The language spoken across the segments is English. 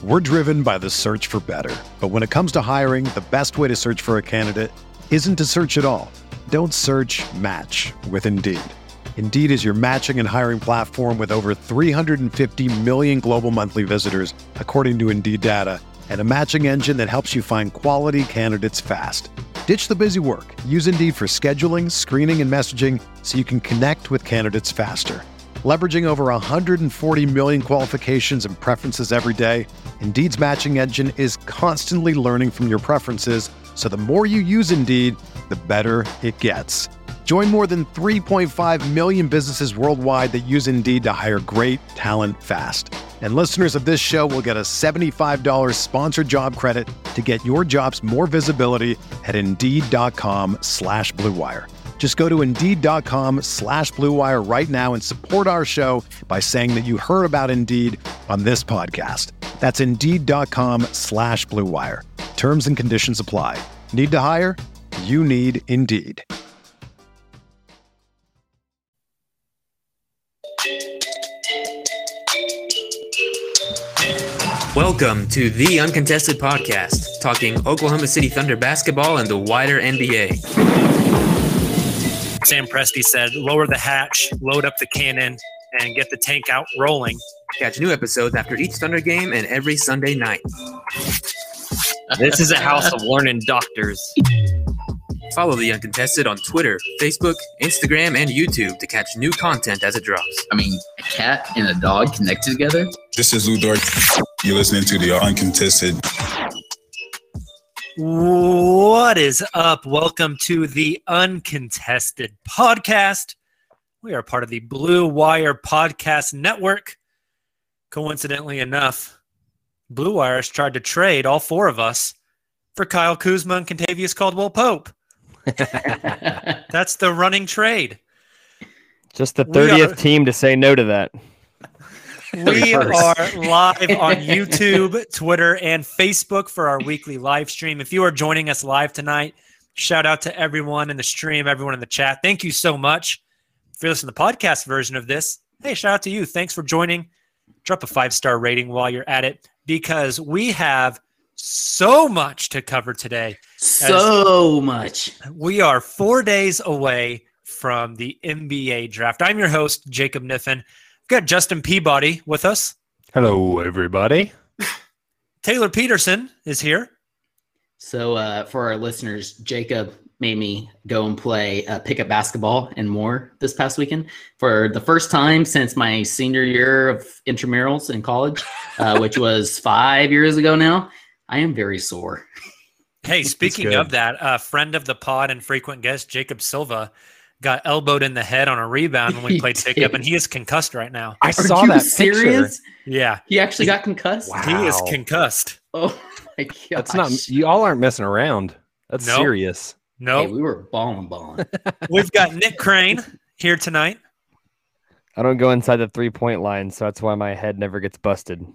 We're driven by the search for better. But when it comes to hiring, the best way to search for a candidate isn't to search at all. Don't search, match with Indeed. Indeed is your matching and hiring platform with over 350 million global monthly visitors, according to Indeed data, and a matching engine that helps you find quality candidates fast. Ditch the busy work. Use Indeed for scheduling, screening, and messaging so you can connect with candidates faster. Leveraging over 140 million qualifications and preferences every day, Indeed's matching engine is constantly learning from your preferences, so the more you use Indeed, the better it gets. Join more than 3.5 million businesses worldwide that use Indeed to hire great talent fast. And listeners of this show will get a $75 sponsored job credit to get your jobs more visibility at Indeed.com/Blue Wire. Just go to Indeed.com/Blue Wire right now and support our show by saying that you heard about Indeed on this podcast. That's Indeed.com/Blue Wire. Terms and conditions apply. Need to hire? You need Indeed. Welcome to the Uncontested Podcast, talking Oklahoma City Thunder basketball and the wider NBA. Sam Presti said, lower the hatch, load up the cannon, and get the tank out rolling. Catch new episodes after each Thunder game and every Sunday night. This is a house of learning doctors. Follow The Uncontested on Twitter, Facebook, Instagram, and YouTube to catch new content as it drops. I mean, a cat and a dog connected together? This is Lou Dort. You're listening to The Uncontested. What is up? Welcome to The Uncontested Podcast. We are part of the Blue Wire Podcast Network. Coincidentally enough, Blue Wire has tried to trade all four of us for Kyle Kuzma and Kentavious Caldwell-Pope. That's the running trade. Just the 30th team to say no to that. We are live on YouTube, Twitter, and Facebook for our weekly live stream. If you are joining us live tonight, shout out to everyone in the stream, everyone in the chat. Thank you so much. If you're listening to the podcast version of this, hey, shout out to you. Thanks for joining. Drop a 5-star rating while you're at it, because we have so much to cover today. So much. We are 4 days away from the NBA draft. I'm your host, Jacob Niffen. We've got Justin Peabody with us. Hello, everybody. Taylor Peterson is here. So for our listeners, Jacob made me go and play pickup basketball and more this past weekend for the first time since my senior year of intramurals in college, which was 5 years ago now. I am very sore. Hey, speaking of that, a friend of the pod and frequent guest, Jacob Silva, got elbowed in the head on a rebound when we played pickup, and he is concussed right now. I saw that serious? Picture. Yeah. He actually got concussed? Wow. He is concussed. Oh, my gosh. That's not, you all aren't messing around. That's serious. No. Hey, we were balling. We've got Nick Crane here tonight. I don't go inside the 3-point line, so that's why my head never gets busted.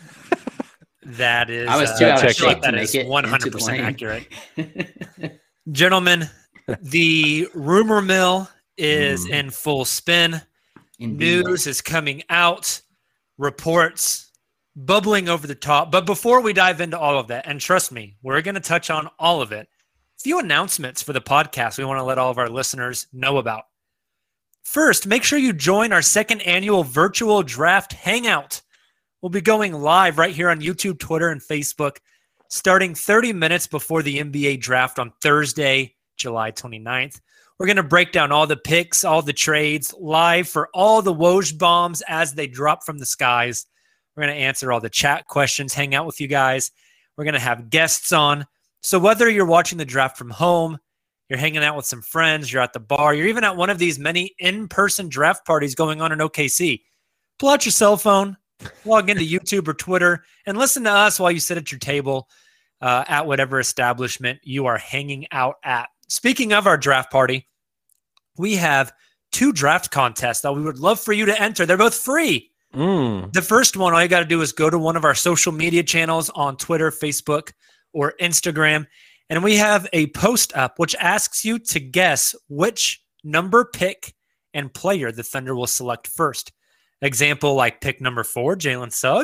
That is, I was too out of shape that to is make it 100% accurate. Gentlemen, the rumor mill is in full spin. Indeed. News is coming out. Reports bubbling over the top. But before we dive into all of that, and trust me, we're going to touch on all of it, a few announcements for the podcast we want to let all of our listeners know about. First, make sure you join our second annual virtual draft hangout. We'll be going live right here on YouTube, Twitter, and Facebook starting 30 minutes before the NBA draft on Thursday, July 29th. We're going to break down all the picks, all the trades, live for all the Woj bombs as they drop from the skies. We're going to answer all the chat questions, hang out with you guys. We're going to have guests on. So whether you're watching the draft from home, you're hanging out with some friends, you're at the bar, you're even at one of these many in-person draft parties going on in OKC, pull out your cell phone, log into YouTube or Twitter, and listen to us while you sit at your table at whatever establishment you are hanging out at. Speaking of our draft party, we have 2 draft contests that we would love for you to enter. They're both free. The first one, all you got to do is go to one of our social media channels on Twitter, Facebook, or Instagram, and we have a post up which asks you to guess which number, pick, and player the Thunder will select first. Example, like pick number 4, Jalen Suggs.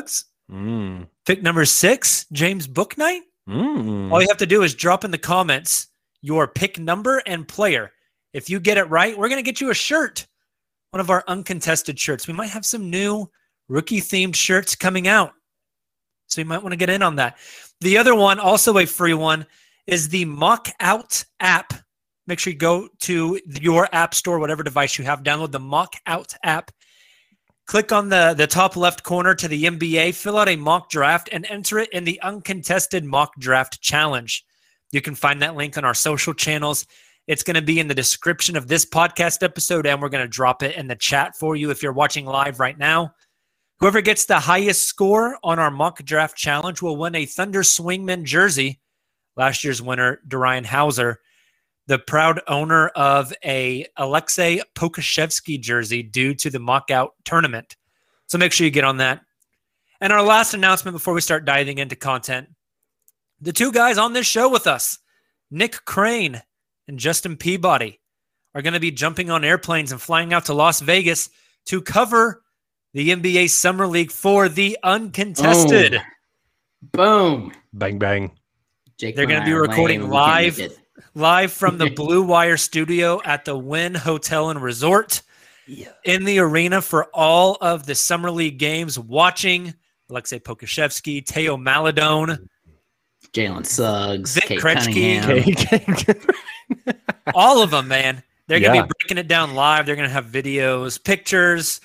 Pick number 6, James Booknight. All you have to do is drop in the comments your pick number and player. If you get it right, we're going to get you a shirt, one of our uncontested shirts. We might have some new rookie-themed shirts coming out, so you might want to get in on that. The other one, also a free one, is the Mock Out app. Make sure you go to your app store, whatever device you have, download the Mock Out app. Click on the top left corner to the NBA, fill out a mock draft, and enter it in the Uncontested Mock Draft Challenge. You can find that link on our social channels. It's going to be in the description of this podcast episode, and we're going to drop it in the chat for you if you're watching live right now. Whoever gets the highest score on our mock draft challenge will win a Thunder Swingman jersey. Last year's winner, Darian Hauser, the proud owner of a Alexei Pokusevski jersey due to the mock-out tournament. So make sure you get on that. And our last announcement before we start diving into content, the 2 guys on this show with us, Nick Crane and Justin Peabody, are going to be jumping on airplanes and flying out to Las Vegas to cover the NBA Summer League for the Uncontested. Boom. Bang, bang. Jake They're going to be recording live from the Blue Wire studio at the Wynn Hotel and Resort in the arena for all of the Summer League games, watching Alexei Pokusevski, Teo Maladone, Jalen Suggs, Vic Kate Krejci. All of them, man. They're going to be breaking it down live. They're going to have videos, pictures,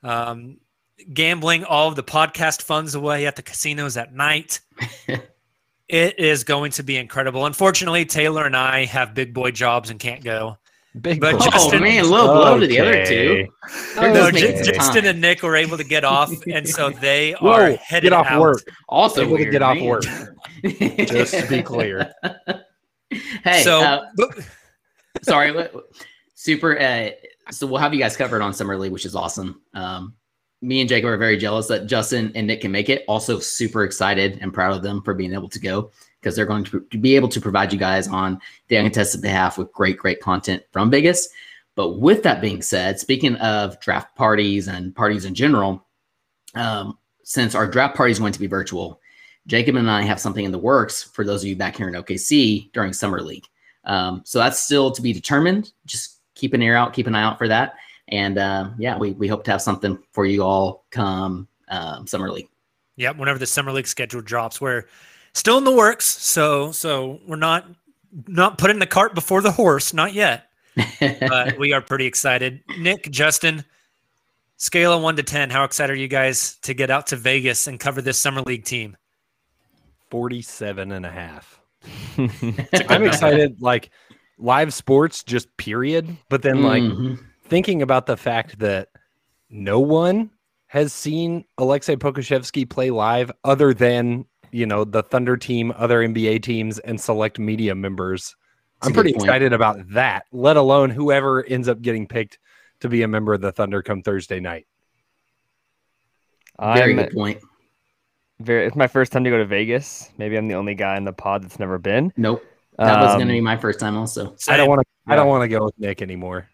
gambling all of the podcast funds away at the casinos at night. It is going to be incredible. Unfortunately, Taylor and I have big boy jobs and can't go. Low blow to the other two. Justin and Nick were able to get off, and so they are headed get off out. Work. Also, able to get off work. Just to be clear. Hey, so sorry, super. So we'll have you guys covered on Summer League, which is awesome. Me and Jacob are very jealous that Justin and Nick can make it. Also super excited and proud of them for being able to go, because they're going to be able to provide you guys on the Uncontested behalf with great content from Vegas. But with that being said, speaking of draft parties and parties in general, since our draft party is going to be virtual, Jacob and I have something in the works for those of you back here in OKC during Summer League. So that's still to be determined. Just keep an eye out for that. And we hope to have something for you all come Summer League. Yep, whenever the Summer League schedule drops, we're still in the works. So we're not putting the cart before the horse, not yet. But we are pretty excited. Nick, Justin, scale of 1 to 10, how excited are you guys to get out to Vegas and cover this Summer League team? 47.5. I'm excited, like live sports, just period. But then thinking about the fact that no one has seen Alexei Pokusevski play live other than, the Thunder team, other NBA teams, and select media members. I'm pretty excited about that, let alone whoever ends up getting picked to be a member of the Thunder come Thursday night. Very good point. It's my first time to go to Vegas. Maybe I'm the only guy in the pod that's never been. Nope. That was going to be my first time also. I don't want to go with Nick anymore.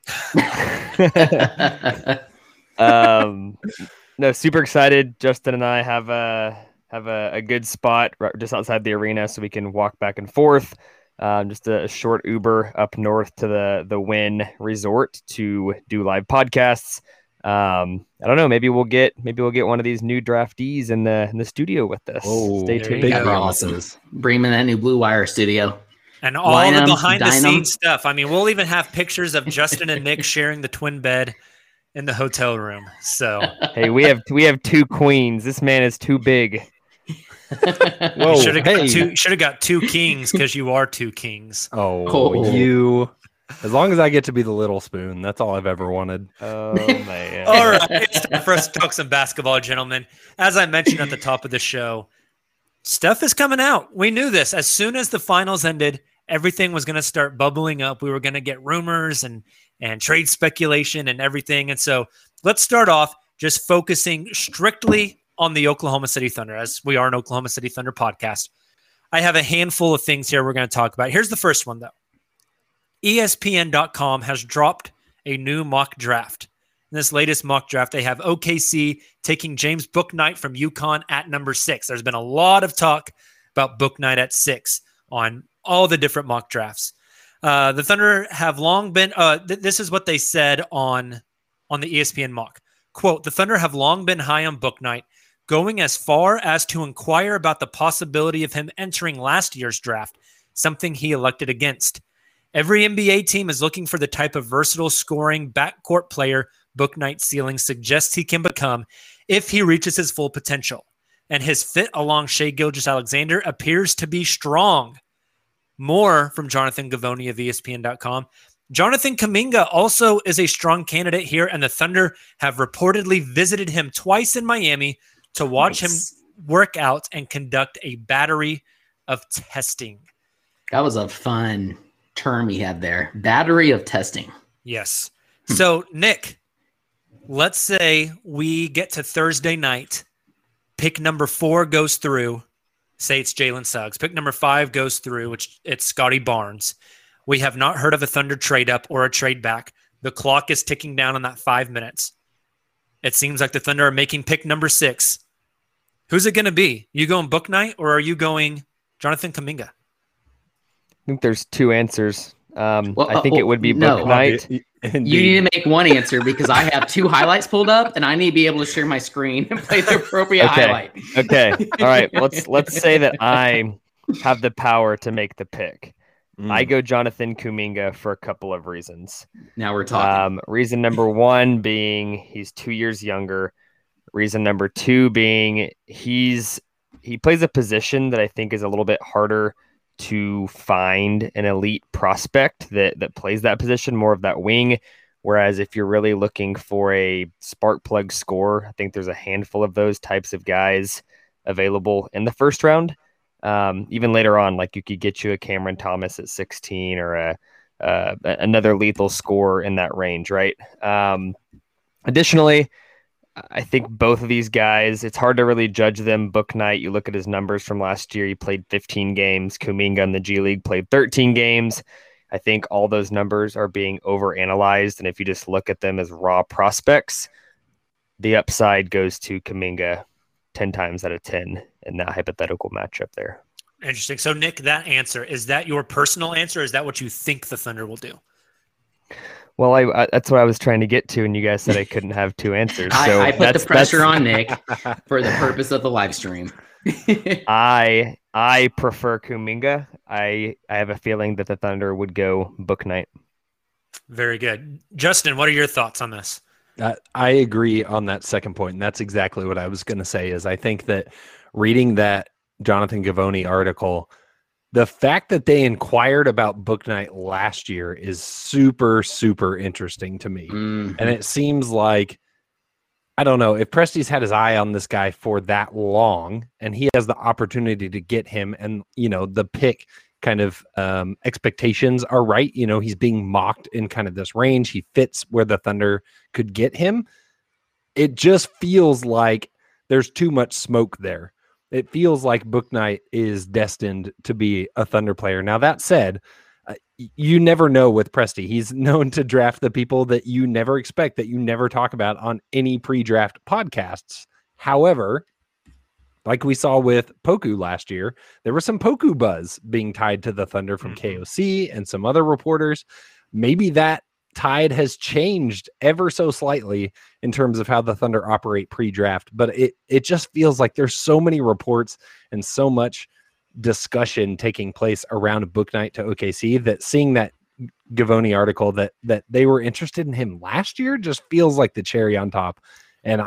No, super excited. Justin and I have a good spot just outside the arena, so we can walk back and forth. Just a short Uber up north to the Wynn Resort to do live podcasts. I don't know. Maybe we'll get one of these new draftees in the studio with us. Oh, stay tuned. Big promises. Bring in that new Blue Wire studio. And all the behind-the-scenes stuff. I mean, we'll even have pictures of Justin and Nick sharing the twin bed in the hotel room. So, hey, we have 2 queens. This man is too big. Whoa! Should have got 2 kings, because you are 2 kings. You. As long as I get to be the little spoon, that's all I've ever wanted. Oh man! All right, it's time for us to talk some basketball, gentlemen. As I mentioned at the top of the show, stuff is coming out. We knew this. As soon as the finals ended, everything was going to start bubbling up. We were going to get rumors and trade speculation and everything. And so let's start off just focusing strictly on the Oklahoma City Thunder, as we are an Oklahoma City Thunder podcast. I have a handful of things here we're going to talk about. Here's the first one, though. ESPN.com has dropped a new mock draft. In this latest mock draft, they have OKC taking James Bouknight from UConn at number 6. There's been a lot of talk about Bouknight at 6 on all the different mock drafts. The Thunder have long been, this is what they said on the ESPN mock. Quote, the Thunder have long been high on Bouknight, going as far as to inquire about the possibility of him entering last year's draft, something he elected against. Every NBA team is looking for the type of versatile scoring backcourt player Bouknight's ceiling suggests he can become if he reaches his full potential. And his fit along Shai Gilgeous-Alexander appears to be strong. More from Jonathan Givony of ESPN.com. Jonathan Kuminga also is a strong candidate here, and the Thunder have reportedly visited him twice in Miami to watch him work out and conduct a battery of testing. That was a fun term he had there. Battery of testing. Yes. So, Nick, let's say we get to Thursday night. Pick number 4 goes through. Say it's Jalen Suggs. Pick number 5 goes through, which it's Scotty Barnes. We have not heard of a Thunder trade up or a trade back. The clock is ticking down on that 5 minutes. It seems like the Thunder are making pick number 6. Who's it going to be? You going Bouknight or are you going Jonathan Kuminga? I think there's 2 answers. I think it would be Bouknight. You need to make one answer because I have 2 highlights pulled up and I need to be able to share my screen and play the appropriate highlight. Okay. All right. Let's say that I have the power to make the pick. I go Jonathan Kuminga for a couple of reasons. Now we're talking. Reason number 1 being he's 2 years younger. Reason number 2 being he plays a position that I think is a little bit harder to find an elite prospect that plays that position, more of that wing. Whereas if you're really looking for a spark plug scorer, I think there's a handful of those types of guys available in the first round. Even later on, like you could get you a Cameron Thomas at 16 or another lethal scorer in that range, right? Additionally, I think both of these guys, it's hard to really judge them. Bouknight, you look at his numbers from last year, he played 15 games. Kuminga in the G League played 13 games. I think all those numbers are being overanalyzed, and if you just look at them as raw prospects, the upside goes to Kuminga 10 times out of 10 in that hypothetical matchup there. Interesting. So, Nick, that answer, is that your personal answer? Or is that what you think the Thunder will do? Well, I that's what I was trying to get to, and you guys said I couldn't have 2 answers. So I put the pressure on Nick for the purpose of the live stream. I prefer Kuminga. I have a feeling that the Thunder would go Bouknight. Very good. Justin, what are your thoughts on this? I agree on that second point, and that's exactly what I was going to say. Is I think that reading that Jonathan Givony article, the fact that they inquired about Bouknight last year is super, super interesting to me. Mm-hmm. And it seems like, I don't know, if Presti's had his eye on this guy for that long and he has the opportunity to get him and, the pick kind of expectations are right. He's being mocked in kind of this range. He fits where the Thunder could get him. It just feels like there's too much smoke there. It feels like Bouknight is destined to be a Thunder player. Now, that said, you never know with Presti. He's known to draft the people that you never expect, that you never talk about on any pre-draft podcasts. However, like we saw with Poku last year, there was some Poku buzz being tied to the Thunder from KOC and some other reporters. Maybe that tide has changed ever so slightly in terms of how the Thunder operate pre-draft, but it just feels like there's so many reports and so much discussion taking place around Bouknight to OKC that seeing that Givony article that they were interested in him last year just feels like the cherry on top. And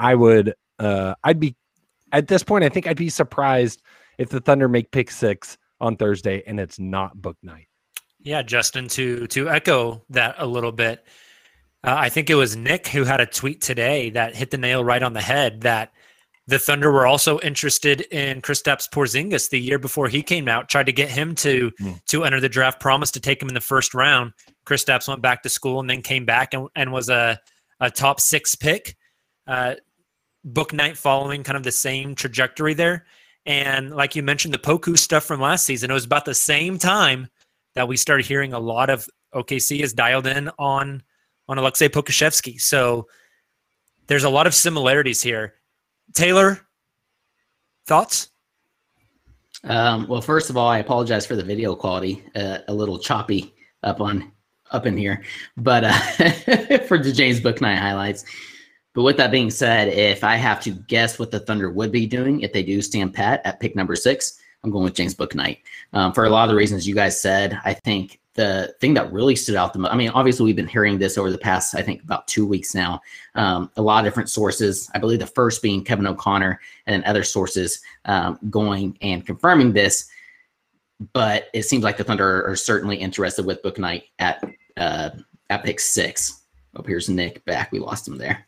I'd be at this point, I think I'd be surprised if the Thunder make pick 6 on Thursday and it's not Bouknight. Yeah, Justin, to echo that a little bit, I think it was Nick who had a tweet today that hit the nail right on the head, that the Thunder were also interested in Kristaps Porzingis the year before he came out, tried to get him to enter the draft, promised to take him in the first round. Kristaps went back to school and then came back and was a top 6 pick. Bouknight following kind of the same trajectory there. And like you mentioned, the Poku stuff from last season, it was about the same time that we started hearing a lot of OKC is dialed in on Aleksej Pokusevski. So there's a lot of similarities here. Taylor, thoughts? Well, first of all, I apologize for the video quality, a little choppy up in here, but for the James Bouknight highlights. But with that being said, if I have to guess what the Thunder would be doing if they do stand pat at pick number 6, I'm going with James Bouknight. For a lot of the reasons you guys said, I think the thing that really stood out the most, I mean, obviously we've been hearing this over the past, I think about 2 weeks now, a lot of different sources. I believe the first being Kevin O'Connor and then other sources going and confirming this. But it seems like the Thunder are certainly interested with Bouknight at pick 6. Oh, here's Nick back. We lost him there.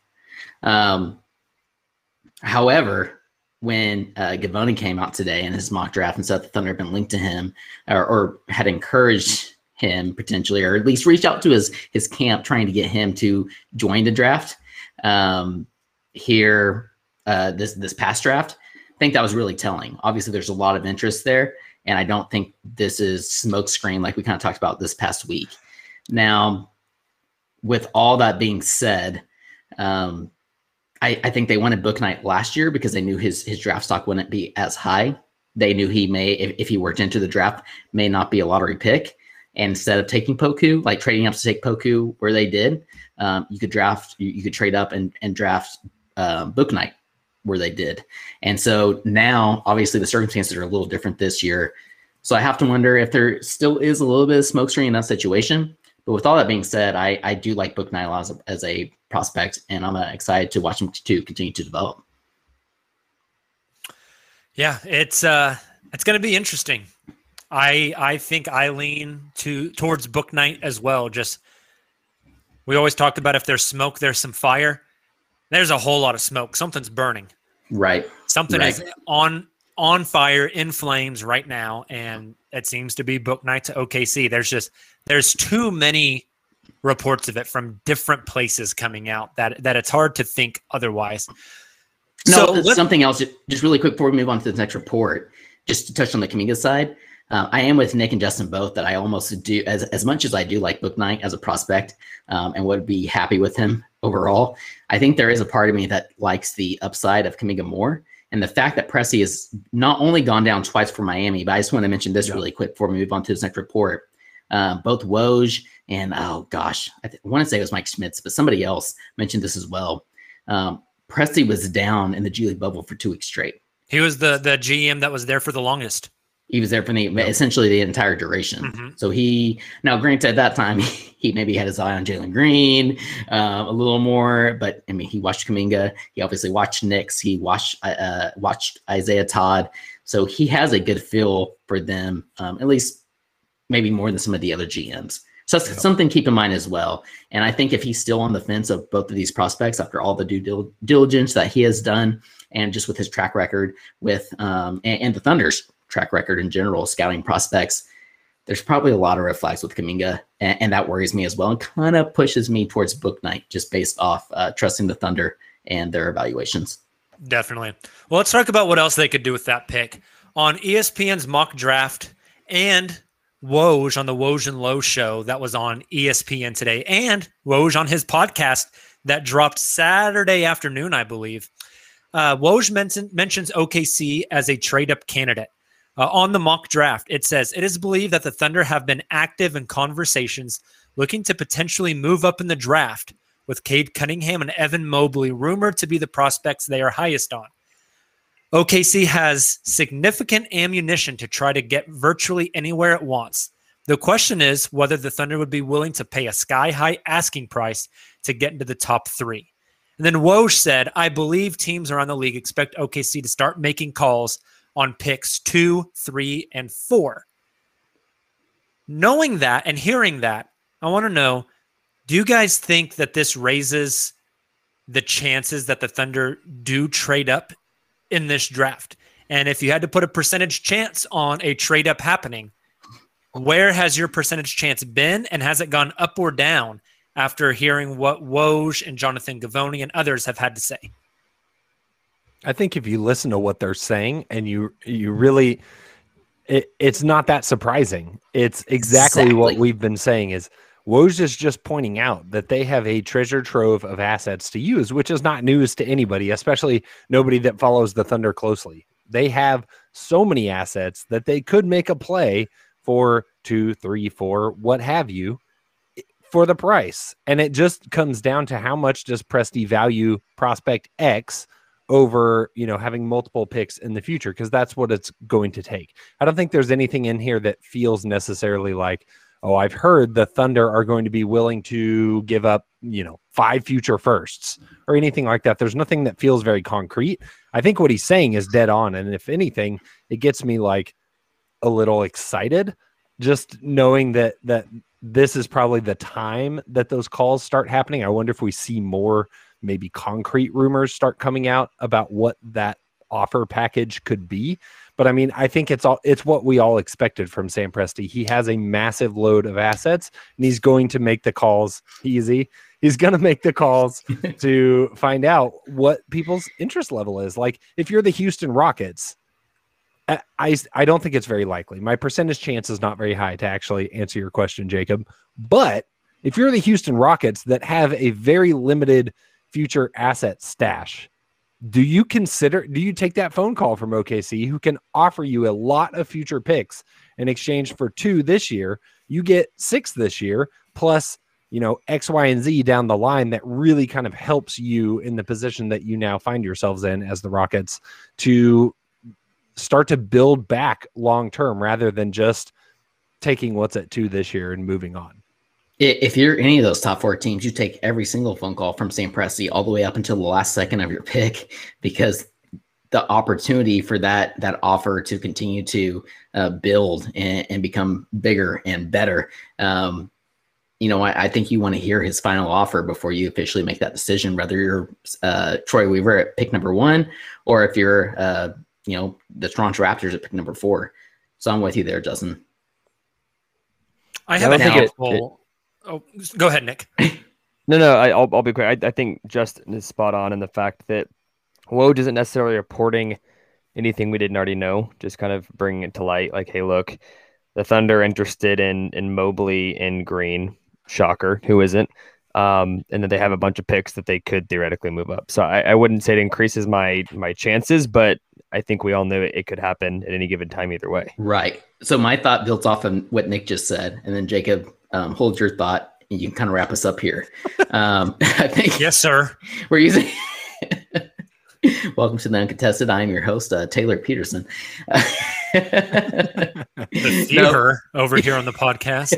However, when Gavoni came out today in his mock draft and said the Thunder had been linked to him or had encouraged him potentially, or at least reached out to his camp trying to get him to join the draft this past draft, I think that was really telling. Obviously, there's a lot of interest there, and I don't think this is smokescreen like we kind of talked about this past week. Now, with all that being said, I think they wanted Bouknight last year because they knew his draft stock wouldn't be as high. They knew he may, if he were to enter the draft, may not be a lottery pick. And instead of taking Poku, like trading up to take Poku where they did, you could trade up and draft Bouknight where they did. And so now, obviously, the circumstances are a little different this year. So I have to wonder if there still is a little bit of smokescreen in that situation. But with all that being said, I do like Bouknight as a prospect, and I'm excited to watch him to continue to develop. Yeah, it's going to be interesting. I think I lean towards Bouknight as well. Just we always talked about if there's smoke, there's some fire. There's a whole lot of smoke. Something's burning. Right. Something is on fire, in flames right now, and it seems to be Bouknight to OKC. There's too many reports of it from different places coming out that it's hard to think otherwise. No, something else, just really quick before we move on to the next report, just to touch on the Kuminga side. I am with Nick and Justin both that I almost do, as much as I do like Bouknight as a prospect and would be happy with him overall, I think there is a part of me that likes the upside of Kuminga more. And the fact that Presti has not only gone down twice for Miami, but I just want to mention this really quick before we move on to this next report. Both Woj and, I want to say it was Mike Schmitz, but somebody else mentioned this as well. Presti was down in the G League bubble for 2 weeks straight. He was the GM that was there for the longest. He was there for essentially the entire duration. Mm-hmm. So now granted at that time, he maybe had his eye on Jalen Green a little more, but I mean, he watched Kuminga. He obviously watched Knicks. He watched Isaiah Todd. So he has a good feel for them, at least maybe more than some of the other GMs. So that's something to keep in mind as well. And I think if he's still on the fence of both of these prospects after all the due diligence that he has done, and just with his track record with and the Thunder's track record in general, scouting prospects, there's probably a lot of red flags with Kuminga, and that worries me as well, and kind of pushes me towards Bouknight just based off trusting the Thunder and their evaluations. Definitely. Well, let's talk about what else they could do with that pick. On ESPN's mock draft and Woj on the Woj and Lowe show that was on ESPN today, and Woj on his podcast that dropped Saturday afternoon, I believe, Woj mentions OKC as a trade-up candidate. On the mock draft, it says, it is believed that the Thunder have been active in conversations looking to potentially move up in the draft, with Cade Cunningham and Evan Mobley rumored to be the prospects they are highest on. OKC has significant ammunition to try to get virtually anywhere it wants. The question is whether the Thunder would be willing to pay a sky-high asking price to get into the top 3. And then Woj said, I believe teams around the league expect OKC to start making calls on picks 2, 3, and 4. Knowing that and hearing that, I want to know, do you guys think that this raises the chances that the Thunder do trade up in this draft? And if you had to put a percentage chance on a trade up happening, where has your percentage chance been, and has it gone up or down after hearing what Woj and Jonathan Gavoni and others have had to say? I think if you listen to what they're saying and you really, it's not that surprising. It's exactly what we've been saying is Woj is just pointing out that they have a treasure trove of assets to use, which is not news to anybody, especially nobody that follows the Thunder closely. They have so many assets that they could make a play for 2, 3, 4, what have you, for the price. And it just comes down to how much does Presti value prospect X over, having multiple picks in the future, because that's what it's going to take. I don't think there's anything in here that feels necessarily like, oh, I've heard the Thunder are going to be willing to give up, 5 future firsts or anything like that. There's nothing that feels very concrete. I think what he's saying is dead on. And if anything, it gets me like a little excited just knowing that this is probably the time that those calls start happening. I wonder if we see more maybe concrete rumors start coming out about what that offer package could be. But I mean, I think it's what we all expected from Sam Presti. He has a massive load of assets and he's going to make the calls easy. He's going to make the calls to find out what people's interest level is. Like if you're the Houston Rockets, I don't think it's very likely. My percentage chance is not very high to actually answer your question, Jacob. But if you're the Houston Rockets that have a very limited future asset stash, do you take that phone call from OKC, who can offer you a lot of future picks in exchange for 2 this year? You get 6 this year, plus, X, Y, and Z down the line that really kind of helps you in the position that you now find yourselves in as the Rockets to start to build back long-term rather than just taking what's at 2 this year and moving on. If you're any of those top 4 teams, you take every single phone call from Sam Presti all the way up until the last second of your pick, because the opportunity for that offer to continue to build and become bigger and better. I think you want to hear his final offer before you officially make that decision, whether you're Troy Weaver at pick number 1 or if you're the Toronto Raptors at pick number 4. So I'm with you there, Justin. I have a handful. Oh, go ahead, Nick. No, I'll be quick. I think Justin is spot on in the fact that Woj isn't necessarily reporting anything we didn't already know, just kind of bringing it to light. Like, hey, look, the Thunder are interested in Mobley and Green. Shocker, who isn't? And then they have a bunch of picks that they could theoretically move up. So I wouldn't say it increases my chances, but I think we all knew it could happen at any given time either way. Right. So my thought builds off of what Nick just said, and then Jacob, hold your thought, and you can kind of wrap us up here. I think. Yes, sir. We're using. Welcome to the Uncontested. I'm your host, Taylor Peterson. The viewer over here on the podcast.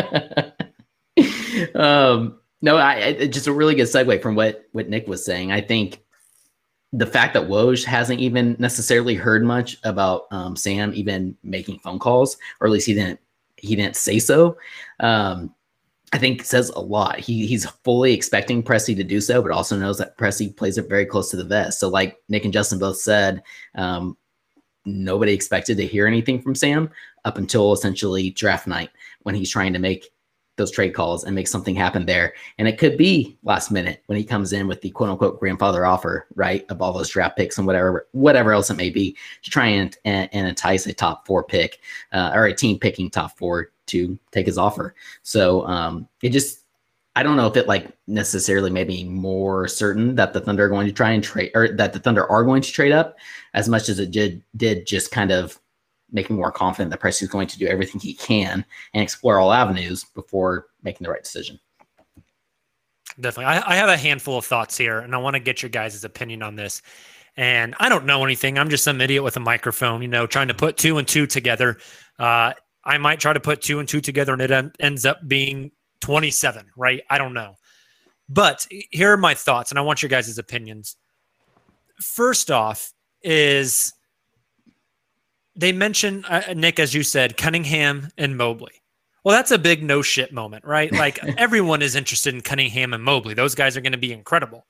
No, just a really good segue from what Nick was saying. I think the fact that Woj hasn't even necessarily heard much about Sam even making phone calls, or at least he didn't say so, I think says a lot. He's fully expecting Presti to do so, but also knows that Presti plays it very close to the vest. So like Nick and Justin both said, nobody expected to hear anything from Sam up until essentially draft night, when he's trying to make those trade calls and make something happen there. And it could be last minute when he comes in with the quote unquote grandfather offer, right, of all those draft picks and whatever else it may be, to try and entice a top 4 pick or a team picking top 4 to take his offer. So I don't know if it like necessarily maybe more certain that the Thunder are going to try and trade, or that the Thunder are going to trade up, as much as it did just kind of make me more confident that Presti is going to do everything he can and explore all avenues before making the right decision. Definitely. I have a handful of thoughts here, and I want to get your guys' opinion on this. And I don't know anything. I'm just some idiot with a microphone, trying to put 2 and 2 together. I might try to put 2 and 2 together, and it ends up being 27, right? I don't know. But here are my thoughts, and I want your guys' opinions. First off is they mentioned, Nick, as you said, Cunningham and Mobley. Well, that's a big no shit moment, right? Like everyone is interested in Cunningham and Mobley. Those guys are going to be incredible.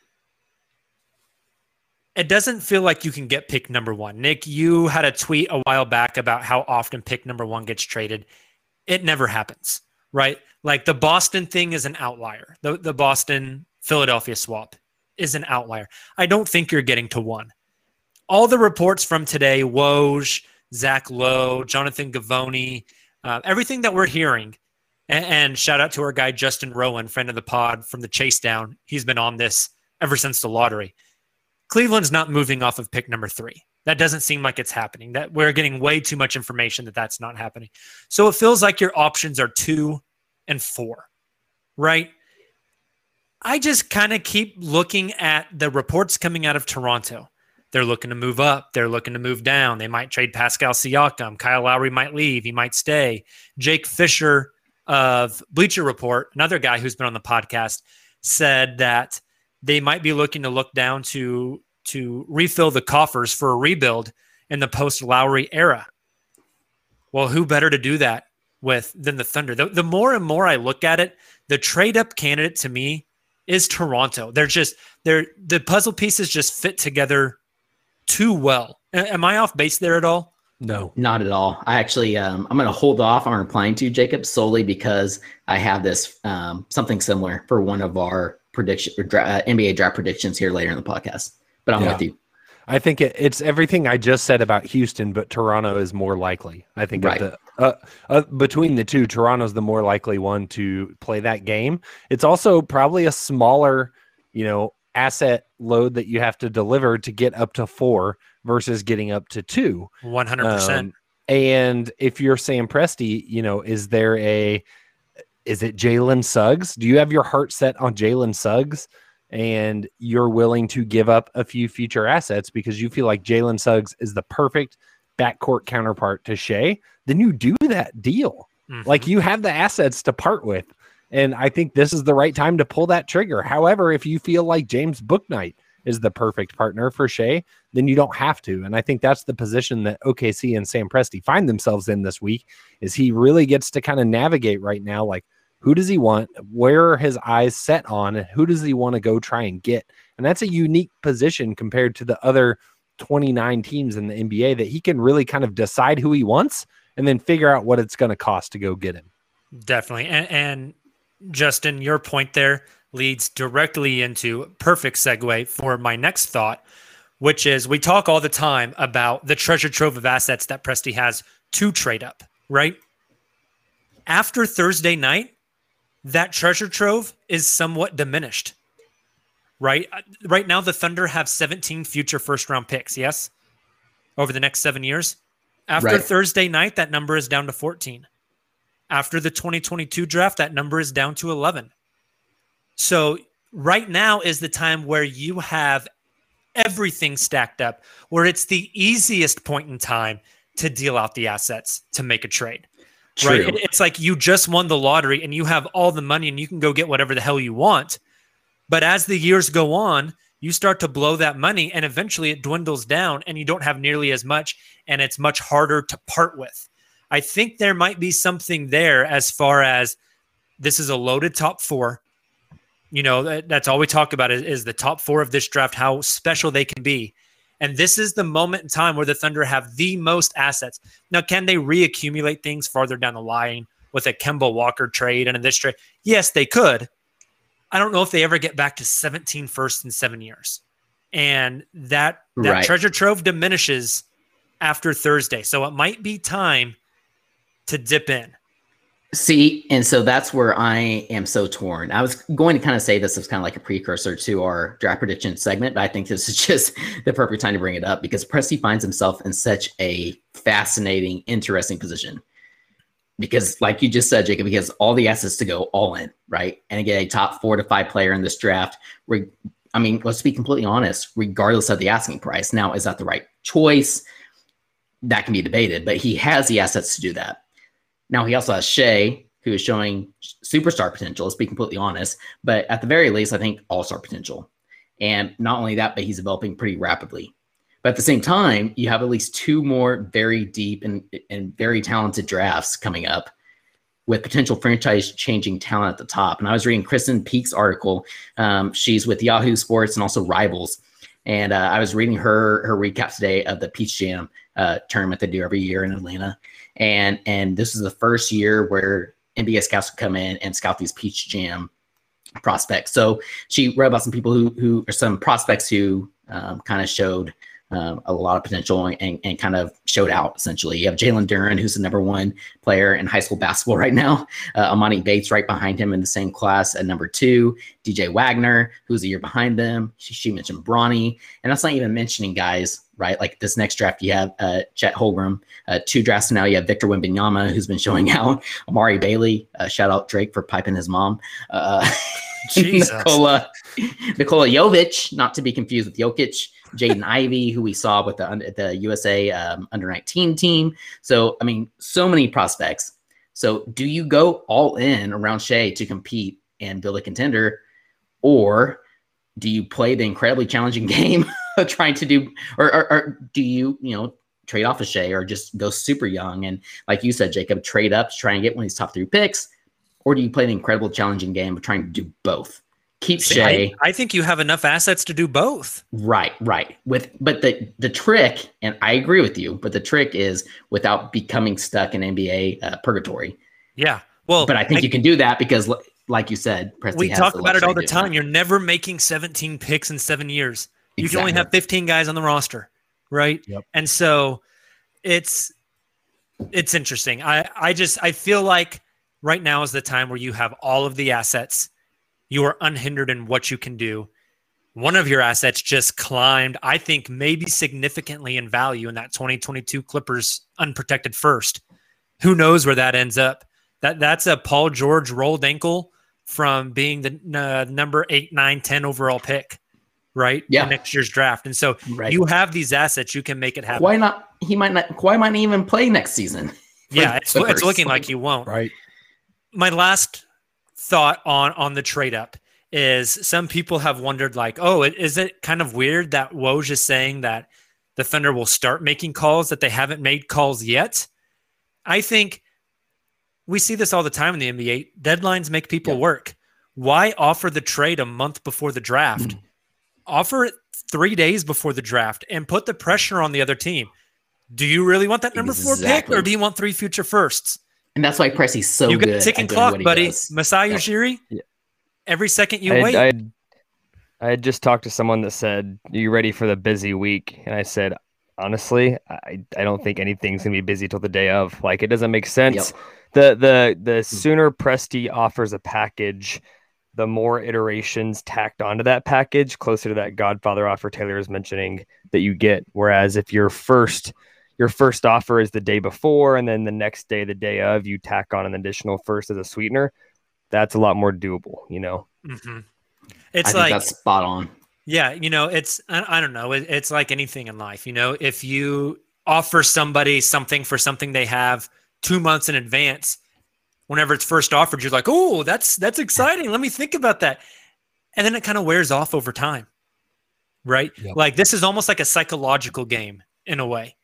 It doesn't feel like you can get pick number 1. Nick, you had a tweet a while back about how often pick number 1 gets traded. It never happens, right? Like the Boston thing is an outlier. The Boston-Philadelphia swap is an outlier. I don't think you're getting to 1. All the reports from today, Woj, Zach Lowe, Jonathan Givony, everything that we're hearing And shout out to our guy, Justin Rowan, friend of the pod from the Chase Down. He's been on this ever since the lottery. Cleveland's not moving off of pick number 3. That doesn't seem like it's happening. That we're getting way too much information that that's not happening. So it feels like your options are 2 and 4, right? I just kind of keep looking at the reports coming out of Toronto. They're looking to move up. They're looking to move down. They might trade Pascal Siakam. Kyle Lowry might leave. He might stay. Jake Fisher of Bleacher Report, another guy who's been on the podcast, said that they might be looking to look down to refill the coffers for a rebuild in the post-Lowry era. Well, who better to do that with than the Thunder? The more and more I look at it, the trade-up candidate to me is Toronto. The puzzle pieces just fit together too well. Am I off base there at all? No, not at all. I actually, I'm going to hold off on replying to you, Jacob, solely because I have this something similar for one of our NBA draft predictions here later in the podcast. But I'm with you. I think it's everything I just said about Houston, but Toronto is more likely. I think between the two, Toronto's the more likely one to play that game. It's also probably a smaller, asset load that you have to deliver to get up to 4 versus getting up to 2. 100%. And if you're Sam Presti, is it Jalen Suggs? Do you have your heart set on Jalen Suggs and you're willing to give up a few future assets because you feel like Jalen Suggs is the perfect backcourt counterpart to Shea? Then you do that deal. Mm-hmm. Like, you have the assets to part with. And I think this is the right time to pull that trigger. However, if you feel like James Bouknight is the perfect partner for Shea, then you don't have to. And I think that's the position that OKC and Sam Presti find themselves in this week, is he really gets to kind of navigate right now. Like, who does he want? Where are his eyes set on? And who does he want to go try and get? And that's a unique position compared to the other 29 teams in the NBA, that he can really kind of decide who he wants and then figure out what it's going to cost to go get him. Definitely. And Justin, your point there leads directly into perfect segue for my next thought, which is we talk all the time about the treasure trove of assets that Presti has to trade up, right? After Thursday night, that treasure trove is somewhat diminished, right? Right now, the Thunder have 17 future first-round picks, yes? Over the next 7 years. After Thursday night, that number is down to 14. After the 2022 draft, that number is down to 11. So right now is the time where you have everything stacked up, where it's the easiest point in time to deal out the assets to make a trade. True. Right? It's like you just won the lottery and you have all the money and you can go get whatever the hell you want. But as the years go on, you start to blow that money and eventually it dwindles down and you don't have nearly as much and it's much harder to part with. I think there might be something there as far as this is a loaded top 4. That's all we talk about is the top 4 of this draft, how special they can be. And this is the moment in time where the Thunder have the most assets. Now, can they reaccumulate things farther down the line with a Kemba Walker trade and in this trade? Yes, they could. I don't know if they ever get back to 17 firsts in 7 years. And that treasure trove diminishes after Thursday. So it might be time to dip in. See, and so that's where I am so torn. I was going to kind of say this as kind of like a precursor to our draft prediction segment, but I think this is just the perfect time to bring it up because Presti finds himself in such a fascinating, interesting position. Because like you just said, Jacob, he has all the assets to go all in, right? And get a top 4 to 5 player in this draft. Let's be completely honest, regardless of the asking price. Now, is that the right choice? That can be debated, but he has the assets to do that. Now, he also has Shea, who is showing superstar potential, let's be completely honest, but at the very least, I think all-star potential. And not only that, but he's developing pretty rapidly. But at the same time, you have at least 2 more very deep and very talented drafts coming up with potential franchise-changing talent at the top. And I was reading Kristen Peek's article. She's with Yahoo Sports and also Rivals. And I was reading her recap today of the Peach Jam tournament they do every year in Atlanta. And this is the first year where NBA scouts will come in and scout these Peach Jam prospects. So she read about some people who are some prospects who kind of showed a lot of potential and kind of showed out, essentially. You have Jalen Duren, who's the number 1 player in high school basketball right now. Amani Bates right behind him in the same class at number 2. DJ Wagner, who's a year behind them. She mentioned Bronny. And that's not even mentioning guys, right? Like this next draft, you have Chet Holmgren. 2 drafts now, you have Victor Wembanyama, who's been showing out. Amari Bailey, shout out Drake for piping his mom. Nikola Jovic, not to be confused with Jokic. Jaden Ivey, who we saw with the USA under 19 team. So, I mean, so many prospects. So do you go all in around Shea to compete and build a contender, or do you play the incredibly challenging game of trying to do, or do you, trade off a Shea or just go super young? And like you said, Jacob, trade up to try and get one of these top 3 picks, or do you play the incredible challenging game of trying to do both? Keep Shea. I think you have enough assets to do both. Right. But the trick, and I agree with you, but the trick is without becoming stuck in NBA purgatory. Yeah. Well, but I think you can do that because, like you said, Presti we has talk about it all the time. That. You're never making 17 picks in 7 years. You Exactly. can only have 15 guys on the roster, right? Yep. And so it's interesting. I feel like right now is the time where you have all of the assets. You are unhindered in what you can do. One of your assets just climbed, I think, maybe significantly in value in that 2022 Clippers unprotected first. Who knows where that ends up? That's a Paul George rolled ankle from being the number 8, 9, 10 overall pick, right? Yeah. In next year's draft. And so you have these assets, you can make it happen. Why not? Kawhi might not even play next season. Yeah, it's looking like he won't. Right. My last thought on the trade up is some people have wondered, like, oh, is it kind of weird that Woj is saying that the Thunder will start making calls that they haven't made calls yet? I think we see this all the time in the NBA. Deadlines make people work. Why offer the trade a month before the draft? Offer it 3 days before the draft and put the pressure on the other team. Do you really want that number 4 pick, or do you want 3 future firsts? And that's why Presti's so you good. You got a ticking clock, buddy. Masai Ujiri, every second you wait. I had just talked to someone that said, "Are you ready for the busy week?" And I said, honestly, I don't think anything's going to be busy till the day of. Like, it doesn't make sense. Yep. The sooner Presti offers a package, the more iterations tacked onto that package, closer to that Godfather offer Taylor is mentioning that you get. Whereas if your first offer is the day before, and then the next day, the day of, you tack on an additional first as a sweetener, that's a lot more doable, Mm-hmm. I think that's spot on. Yeah. It's, I don't know. It's like anything in life, if you offer somebody something for something they have 2 months in advance, whenever it's first offered, you're like, oh, that's exciting. Let me think about that. And then it kind of wears off over time, right? Yep. Like, this is almost like a psychological game in a way.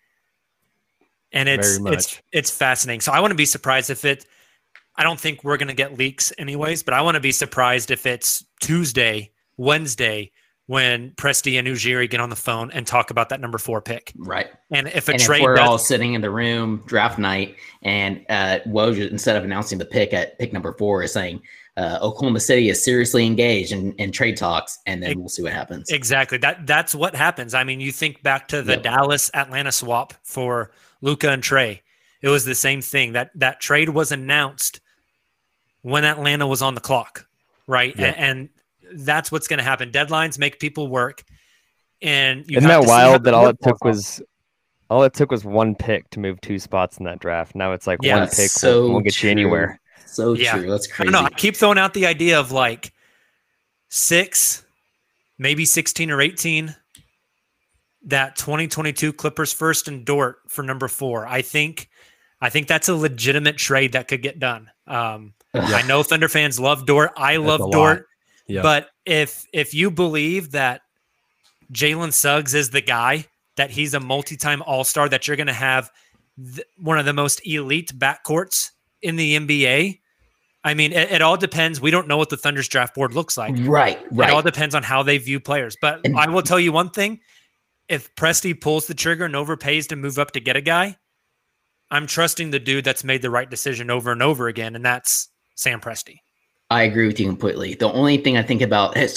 And it's fascinating. So I want to be surprised if I don't think we're going to get leaks anyways, but I want to be surprised if it's Tuesday, Wednesday, when Presti and Ujiri get on the phone and talk about that number 4 pick. Right. And if we're all sitting in the room draft night, and Woj, instead of announcing the pick at pick number 4, is saying Oklahoma City is seriously engaged in trade talks, and then we'll see what happens. Exactly. That's what happens. I mean, you think back to the Dallas-Atlanta swap for Luka and Trey. It was the same thing. That trade was announced when Atlanta was on the clock, right? Yeah. And that's what's going to happen. Deadlines make people work. And isn't that wild that all it took was 1 pick to move 2 spots in that draft? Now it's like 1 pick won't get you anywhere. So true. That's crazy. I don't know. I keep throwing out the idea of like 6, maybe 16 or 18. That 2022 Clippers first and Dort for number 4. I think that's a legitimate trade that could get done. I know Thunder fans love Dort. I love Dort. Yeah. But if you believe that Jalen Suggs is the guy, that he's a multi-time all-star, that you're going to have one of the most elite backcourts in the NBA, I mean, it all depends. We don't know what the Thunder's draft board looks like. Right. It all depends on how they view players. But I will tell you one thing. If Presti pulls the trigger and overpays to move up to get a guy, I'm trusting the dude that's made the right decision over and over again, and that's Sam Presti. I agree with you completely. The only thing I think about, so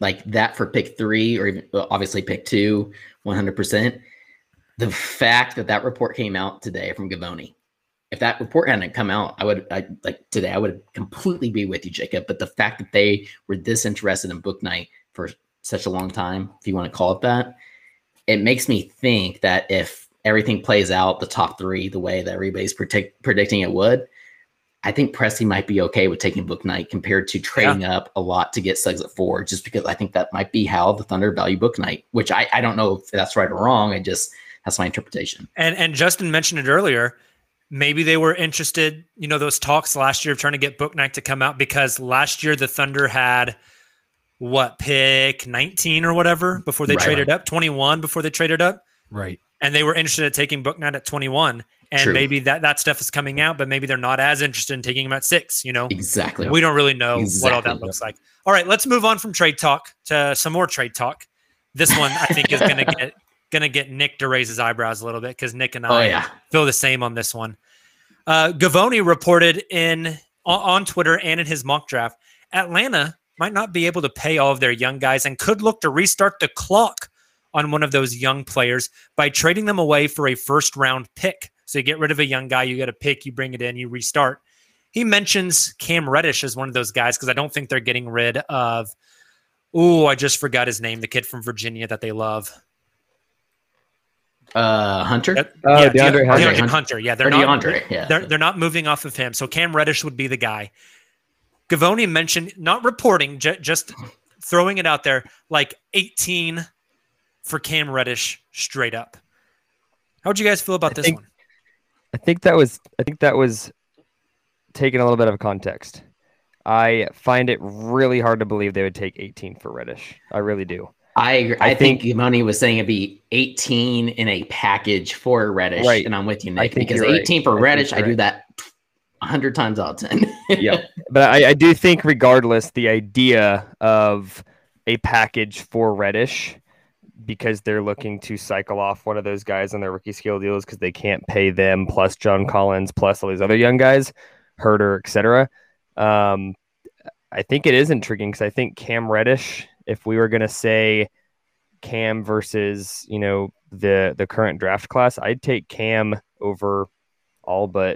like that for pick 3 or even obviously pick 2, 100%. The fact that report came out today from Gavoni, if that report hadn't come out, I would completely be with you, Jacob. But the fact that they were this interested in Book Knight for such a long time, if you want to call it that, it makes me think that if everything plays out the top 3 the way that everybody's predicting it would, I think Presti might be okay with taking Book Knight compared to trading up a lot to get Suggs at 4, just because I think that might be how the Thunder value Book Knight, which I don't know if that's right or wrong. That's my interpretation. And Justin mentioned it earlier. Maybe they were interested, those talks last year of trying to get Book Knight to come out, because last year the Thunder had pick 19 or whatever before they traded up, 21 before they traded up. Right. And they were interested in taking Book Knight at 21. And maybe that stuff is coming out, but maybe they're not as interested in taking him at 6, Exactly. We don't really know what all that looks like. All right, let's move on from trade talk to some more trade talk. This one I think is gonna get Nick to raise his eyebrows a little bit, because Nick and I feel the same on this one. Gavoni reported on Twitter and in his mock draft, Atlanta might not be able to pay all of their young guys and could look to restart the clock on one of those young players by trading them away for a first-round pick. So you get rid of a young guy, you get a pick, you bring it in, you restart. He mentions Cam Reddish as one of those guys, because I don't think they're getting rid of, I just forgot his name, the kid from Virginia that they love. Hunter? DeAndre Hunter. Yeah, they're not moving off of him. So Cam Reddish would be the guy. Gavoni mentioned, not reporting, just throwing it out there, like 18 for Cam Reddish straight up. How would you guys feel about this one? I think that was taken a little bit of context. I find it really hard to believe they would take 18 for Reddish. I really do. I agree. I think Gavoni was saying it'd be 18 in a package for Reddish, right? And I'm with you, Nick, because 18 for Reddish, I do that 100 times out of 10. Yeah, but I do think, regardless, the idea of a package for Reddish, because they're looking to cycle off one of those guys on their rookie scale deals because they can't pay them, plus John Collins, plus all these other young guys, Herter, etc. I think it is intriguing, because I think Cam Reddish, if we were going to say Cam versus, the current draft class, I'd take Cam over all but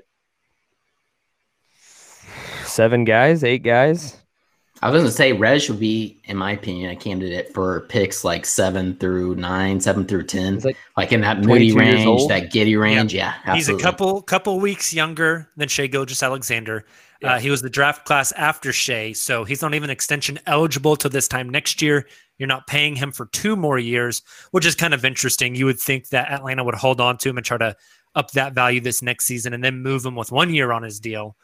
8 guys. I was going to say Reddish would be, in my opinion, a candidate for picks like 7 through 9, 7 through 10, like in that Moody range, that Giddy range. Yeah, absolutely. He's a couple weeks younger than Shai Gilgeous-Alexander. Yeah. He was the draft class after Shai, so he's not even extension eligible till this time next year. You're not paying him for 2 more years, which is kind of interesting. You would think that Atlanta would hold on to him and try to up that value this next season and then move him with 1 year on his deal.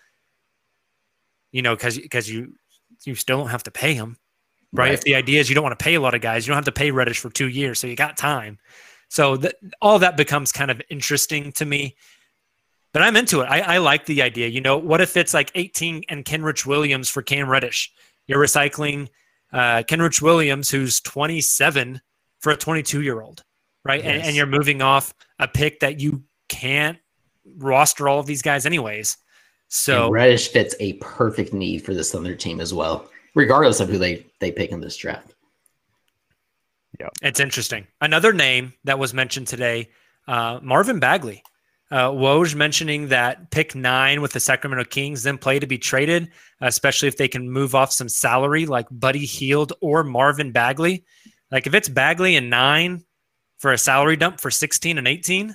Because you still don't have to pay him, right? If the idea is you don't want to pay a lot of guys, you don't have to pay Reddish for 2 years, so you got time. So all that becomes kind of interesting to me. But I'm into it. I like the idea. What if it's like 18 and Kenrich Williams for Cam Reddish? You're recycling Kenrich Williams, who's 27, for a 22-year-old, right? Yes. And you're moving off a pick that you can't roster all of these guys anyways. So and Reddish fits a perfect need for this Thunder team as well, regardless of who they pick in this draft. Yeah, it's interesting. Another name that was mentioned today, Marvin Bagley. Woj mentioning that pick 9 with the Sacramento Kings, then play to be traded, especially if they can move off some salary like Buddy Hield or Marvin Bagley. Like if it's Bagley and 9 for a salary dump for 16 and 18,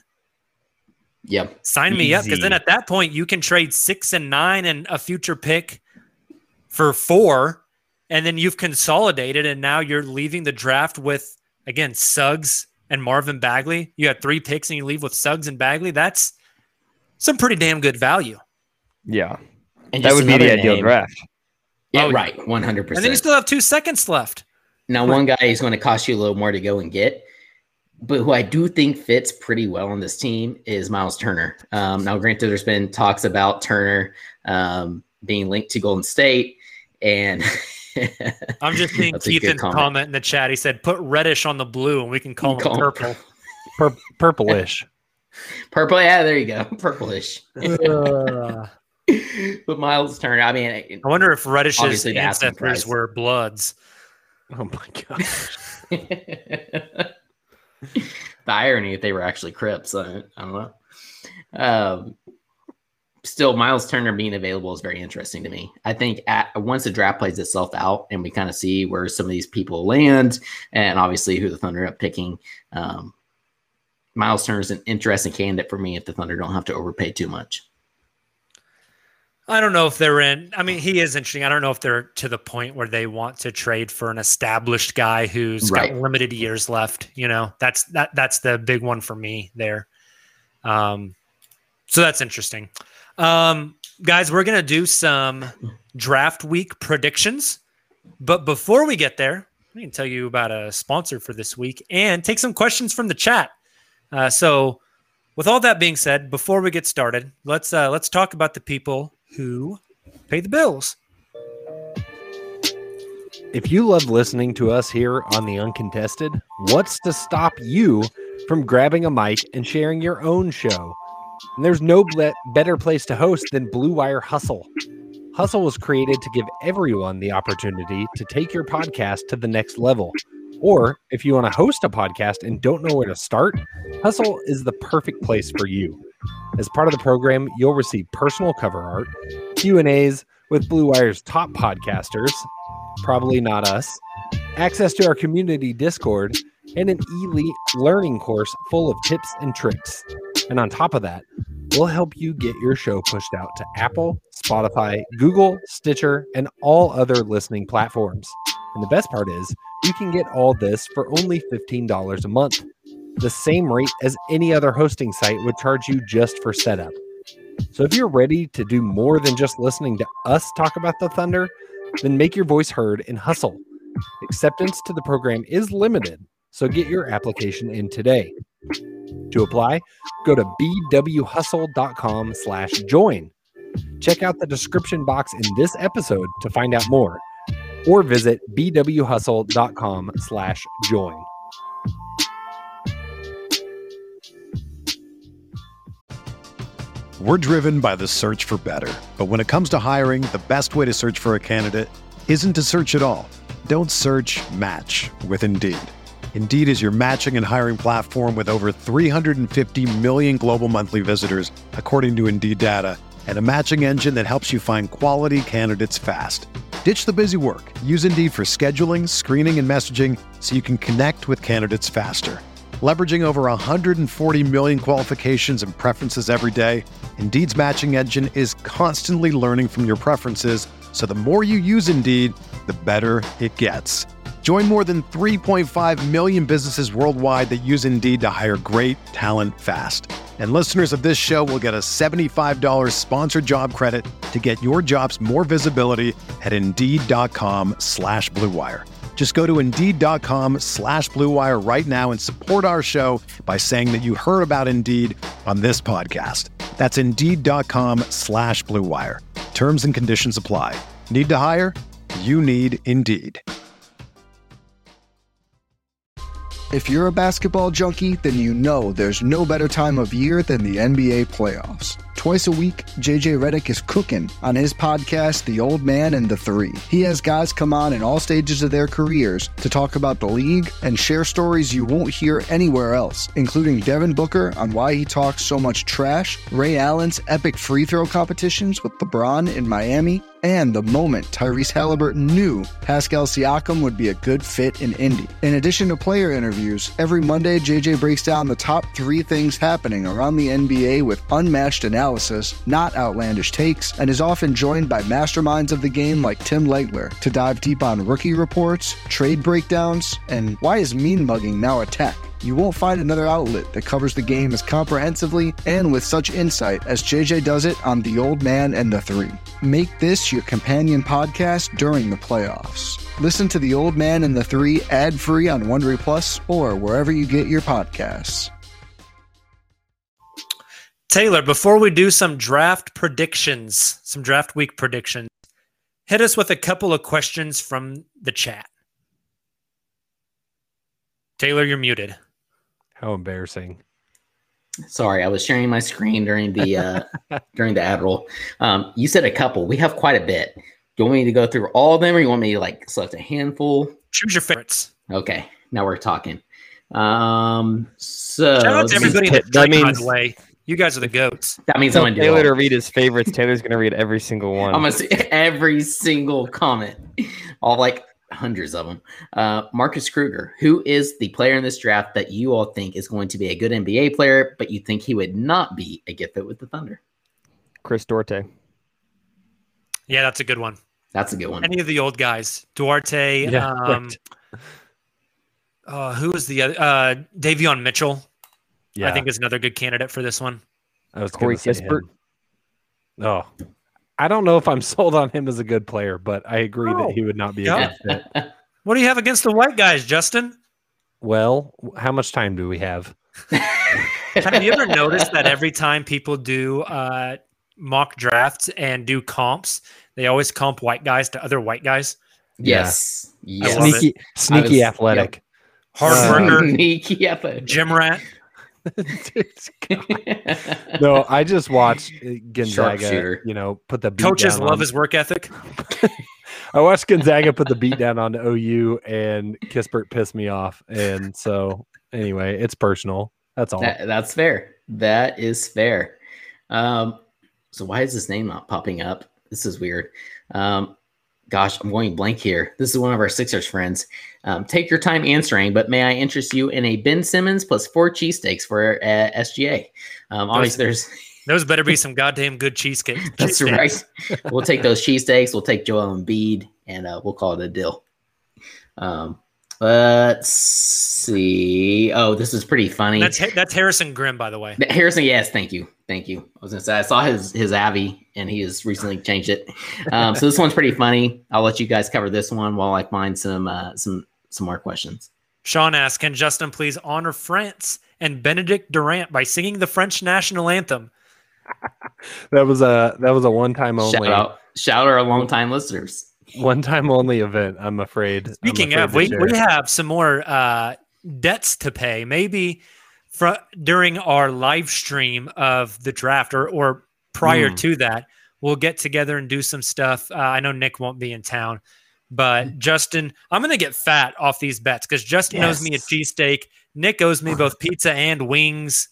sign me up, because then at that point you can trade 6 and 9 and a future pick for 4, and then you've consolidated, and now you're leaving the draft with, again, Suggs and Marvin Bagley. You had 3 picks and you leave with Suggs and Bagley. That's some pretty damn good value. Yeah. And that would be the ideal draft. Yeah, right. 100%. And then you still have 2 seconds left. Now, one guy is going to cost you a little more to go and get, but who I do think fits pretty well on this team is Miles Turner. Now, granted, there's been talks about Turner being linked to Golden State, and I'm just seeing Keithan's comment in the chat. He said, "Put Reddish on the blue, and we can call him purple." Purplish. Purple, yeah, there you go. Purplish. But Miles Turner, I mean, I wonder if Reddish's ancestors were Bloods. Oh my gosh. The irony if they were actually Crips, I don't know. Still, Miles Turner being available is very interesting to me. I think once the draft plays itself out and we kind of see where some of these people land and obviously who the Thunder end up picking, Miles Turner is an interesting candidate for me if the Thunder don't have to overpay too much. I don't know if they're in. I mean, he is interesting. I don't know if they're to the point where they want to trade for an established guy who's got limited years left. You know, that's the big one for me there. So that's interesting. Guys, we're going to do some draft week predictions. But before we get there, I can tell you about a sponsor for this week and take some questions from the chat. So with all that being said, before we get started, let's talk about the people who pay the bills. If you love listening to us here on The Uncontested, what's to stop you from grabbing a mic and sharing your own show? And there's no better place to host than Blue Wire Hustle. Hustle was created to give everyone the opportunity to take your podcast to the next level. Or if you want to host a podcast and don't know where to start, Hustle is the perfect place for you. As part of the program, you'll receive personal cover art, Q&As with Blue Wire's top podcasters, probably not us, access to our community Discord, and an elite learning course full of tips and tricks. And on top of that, we'll help you get your show pushed out to Apple, Spotify, Google, Stitcher, and all other listening platforms. And the best part is, you can get all this for only $15 a month, the same rate as any other hosting site would charge you just for setup. So if you're ready to do more than just listening to us talk about the Thunder, then make your voice heard and hustle. Acceptance to the program is limited, so get your application in today. To apply, go to bwhustle.com/join. Check out the description box in this episode to find out more, or visit bwhustle.com/join. We're driven by the search for better. But when it comes to hiring, the best way to search for a candidate isn't to search at all. Don't search, match with Indeed. Indeed is your matching and hiring platform with over 350 million global monthly visitors, according to Indeed data, and a matching engine that helps you find quality candidates fast. Ditch the busy work. Use Indeed for scheduling, screening, and messaging so you can connect with candidates faster. Leveraging over 140 million qualifications and preferences every day, Indeed's matching engine is constantly learning from your preferences, so the more you use Indeed, the better it gets. Join more than 3.5 million businesses worldwide that use Indeed to hire great talent fast. And listeners of this show will get a $75 sponsored job credit to get your jobs more visibility at Indeed.com/Blue Wire. Just go to Indeed.com/Blue Wire right now and support our show by saying that you heard about Indeed on this podcast. That's Indeed.com/Blue Wire. Terms and conditions apply. Need to hire? You need Indeed. If you're a basketball junkie, then you know there's no better time of year than the NBA playoffs. Twice a week, JJ Redick is cooking on his podcast, The Old Man and the Three. He has guys come on in all stages of their careers to talk about the league and share stories you won't hear anywhere else, including Devin Booker on why he talks so much trash, Ray Allen's epic free throw competitions with LeBron in Miami, and the moment Tyrese Halliburton knew Pascal Siakam would be a good fit in Indy. In addition to player interviews, every Monday JJ breaks down the top 3 things happening around the NBA with unmatched analysis, not outlandish takes, and is often joined by masterminds of the game like Tim Legler to dive deep on rookie reports, trade breakdowns, and why is mean mugging now a tech? You won't find another outlet that covers the game as comprehensively and with such insight as JJ does it on The Old Man and the Three. Make this your companion podcast during the playoffs. Listen to The Old Man and the Three ad-free on Wondery Plus or wherever you get your podcasts. Taylor, before we do some draft predictions, some draft week predictions, hit us with a couple of questions from the chat. Taylor, you're muted. How embarrassing. Sorry, I was sharing my screen during the during the ad roll. You said a couple. We have quite a bit. you want me to go through all of them, or you want me to like select a handful? Choose your favorites. Okay, now we're talking. So shout out to everybody that by means- the way. You guys are the goats. that means Tell I'm gonna do Taylor to all. read his favorites. Taylor's going to read every single one. I'm gonna see every single comment, all like hundreds of them. Marcus Kruger, who is the player in this draft that you all think is going to be a good NBA player, but you think he would not be a good fit with the Thunder? Chris Duarte. Yeah, that's a good one. That's a good one. Any of the old guys, Duarte. Yeah, right. Who is the other? Davion Mitchell. Yeah, I think is another good candidate for this one. I was Corey going to say Kispert. him. Oh, I don't know if I'm sold on him as a good player, but I agree that he would not be a Yeah. good fit. What do you have against the white guys, Justin? Well, how much time do we have? Have you ever noticed that every time people do mock drafts and do comps, they always comp white guys to other white guys? Yes. I Yes. love Sneaky was- athletic. Hard worker, Sneaky epic. gym rat. No, I just watched Gonzaga, Sharpshooter. put the beat Coaches down love on- his work ethic. I watched Gonzaga put the beat down on OU, and Kispert pissed me off. And so, anyway, it's personal. That's all. That's fair. That is fair. So why is this name not popping up? This is weird. Gosh, I'm going blank here. This is one of our Sixers friends. Take your time answering, but may I interest you in a Ben Simmons plus 4 cheesesteaks for SGA? Obviously, Those better be some goddamn good cheesecake. that's right. We'll take those cheesesteaks. We'll take Joel Embiid, and we'll call it a deal. Let's see. Oh, this is pretty funny. That's Harrison Grimm, by the way. Harrison, yes, thank you. I was gonna say I saw his Avi, and he has recently changed it. So this one's pretty funny. I'll let you guys cover this one while I find some more questions. Sean asks, can Justin please honor France and Benedict Durant by singing the French national anthem? That was a one-time only. Shout out our longtime listeners. One-time only event. I'm afraid. Speaking of, we have some more debts to pay. Maybe during our live stream of the draft or prior to that, we'll get together and do some stuff. I know Nick won't be in town, but Justin, I'm going to get fat off these bets because Justin owes me a cheesesteak. Nick owes me both pizza and wings.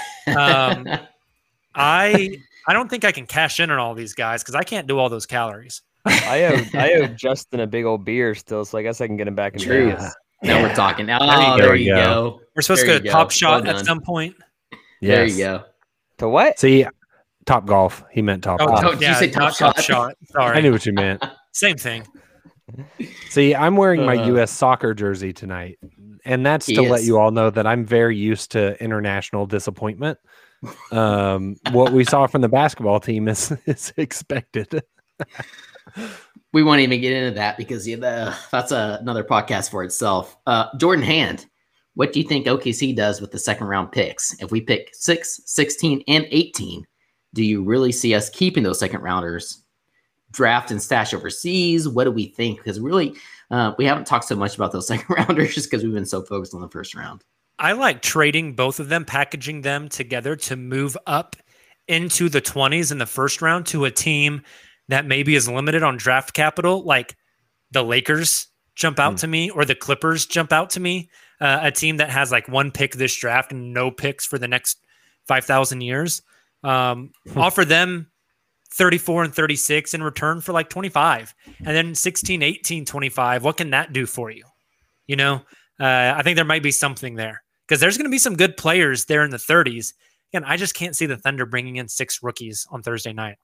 I don't think I can cash in on all these guys because I can't do all those calories. I owe Justin a big old beer still, so I guess I can get him back in True. Vegas. Now we're talking. There you go. We're supposed There to go you to Top go. Shot Well at some point. There Yes. you go. To what? See, Top Golf. He meant Top Golf. Did you say Top not Shot? Sorry. I knew what you meant. Same thing. See, I'm wearing my U.S. soccer jersey tonight, and that's to let you all know that I'm very used to international disappointment. What we saw from the basketball team is expected. We won't even get into that because that's another podcast for itself. Jordan Hand, what do you think OKC does with the second round picks? If we pick 6, 16, and 18, do you really see us keeping those second rounders, draft and stash overseas? What do we think? Because really, we haven't talked so much about those second rounders just because we've been so focused on the first round. I like trading both of them, packaging them together to move up into the 20s in the first round to a team that maybe is limited on draft capital, like the Lakers jump out to me or the Clippers jump out to me, a team that has like 1 pick this draft and no picks for the next 5,000 years. Offer them 34 and 36 in return for like 25, and then 16, 18, 25. What can that do for you? You know, I think there might be something there because there's going to be some good players there in the 30s. Again, I just can't see the Thunder bringing in 6 rookies on Thursday night.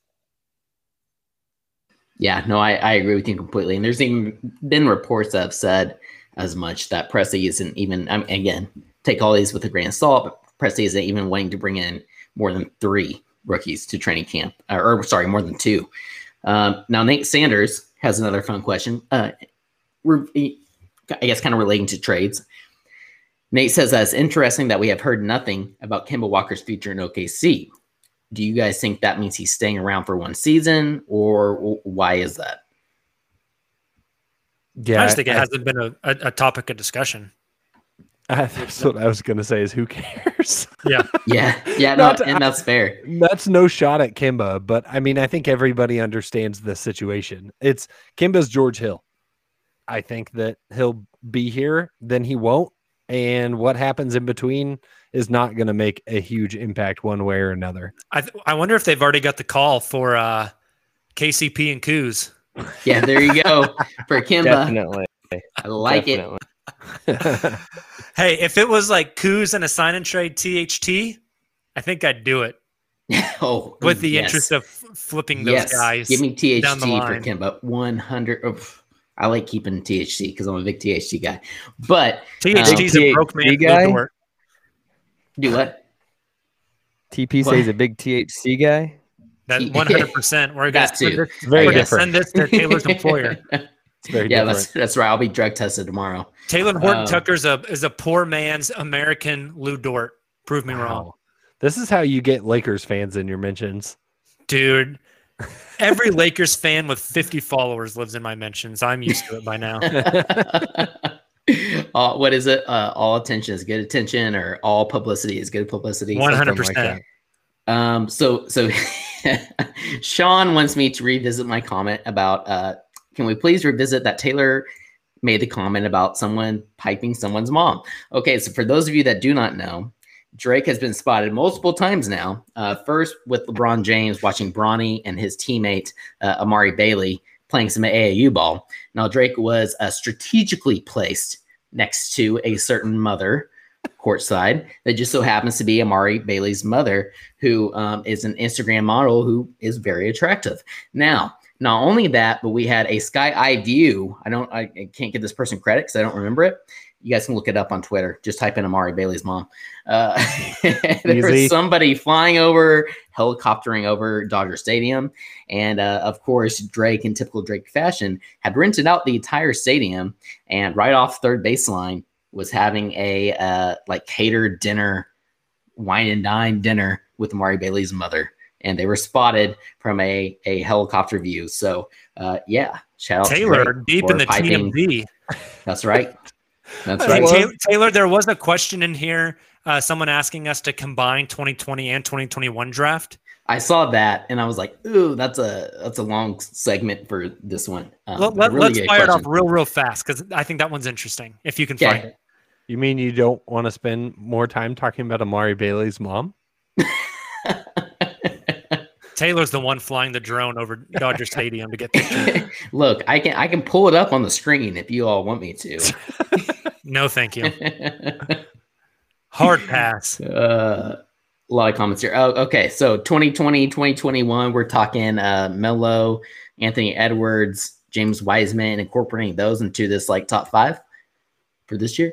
Yeah, no, I agree with you completely. And there's even been reports that have said as much that Presti isn't even, again, take all these with a grain of salt, but Presti isn't even wanting to bring in more than 3 rookies to training camp, more than 2. Now, Nate Sanders has another fun question. I guess kind of relating to trades. Nate says that it's interesting that we have heard nothing about Kemba Walker's future in OKC. Do you guys think that means he's staying around for 1 season, or why is that? Yeah, I just think it hasn't been a topic of discussion. That's what I was going to say is who cares? Yeah. And that's fair. That's no shot at Kimba, but I mean, I think everybody understands the situation. It's Kimba's George Hill. I think that he'll be here, then he won't. And what happens in between is not going to make a huge impact one way or another. I wonder if they've already got the call for KCP and Kuz. Yeah, there you go. For Kimba. Definitely. I like it. Hey, if it was like Kuz and a sign and trade THT, I think I'd do it. With the interest of flipping those guys. Give me THT down the for line. Kimba. 100. I like keeping THT because I'm a big THT guy. But THT's a broke man guy. Do what? TP says a big THC guy. That 100%. We're going very to send this to Taylor's employer. It's very different. That's right. I'll be drug tested tomorrow. Taylor Horton Tucker is a poor man's American Lou Dort. Prove me wrong. This is how you get Lakers fans in your mentions. Dude, every Lakers fan with 50 followers lives in my mentions. I'm used to it by now. What is it? All attention is good attention, or all publicity is good publicity. 100%. So Sean wants me to revisit my comment about can we please revisit that Taylor made the comment about someone piping someone's mom. Okay, so for those of you that do not know, Drake has been spotted multiple times now. First with LeBron James watching Bronny and his teammate Amari Bailey playing some AAU ball. Now Drake was strategically placed next to a certain mother courtside that just so happens to be Amari Bailey's mother, who is an Instagram model who is very attractive. Now, not only that, but we had a sky eye view. I can't give this person credit because I don't remember it. You guys can look it up on Twitter. Just type in Amari Bailey's mom. There was somebody flying over, helicoptering over Dodger Stadium. And of course, Drake, in typical Drake fashion, had rented out the entire stadium, and right off third baseline was having a catered dinner, wine and dine dinner with Amari Bailey's mother. And they were spotted from a helicopter view. So, shout out Taylor, to Drake deep in the piping. TMZ. That's right. That's Hey, right. Taylor, there was a question in here. Someone asking us to combine 2020 and 2021 draft. I saw that and I was like, "Ooh, that's a long segment for this one." Let's fire it off real fast because I think that one's interesting. If you can find it. You mean you don't want to spend more time talking about Amari Bailey's mom? Taylor's the one flying the drone over Dodger Stadium to get pictures. Look, I can pull it up on the screen if you all want me to. No, thank you. Hard pass. A lot of comments here. Oh, okay. So 2020, 2021, we're talking Melo, Anthony Edwards, James Wiseman, incorporating those into this top 5 for this year.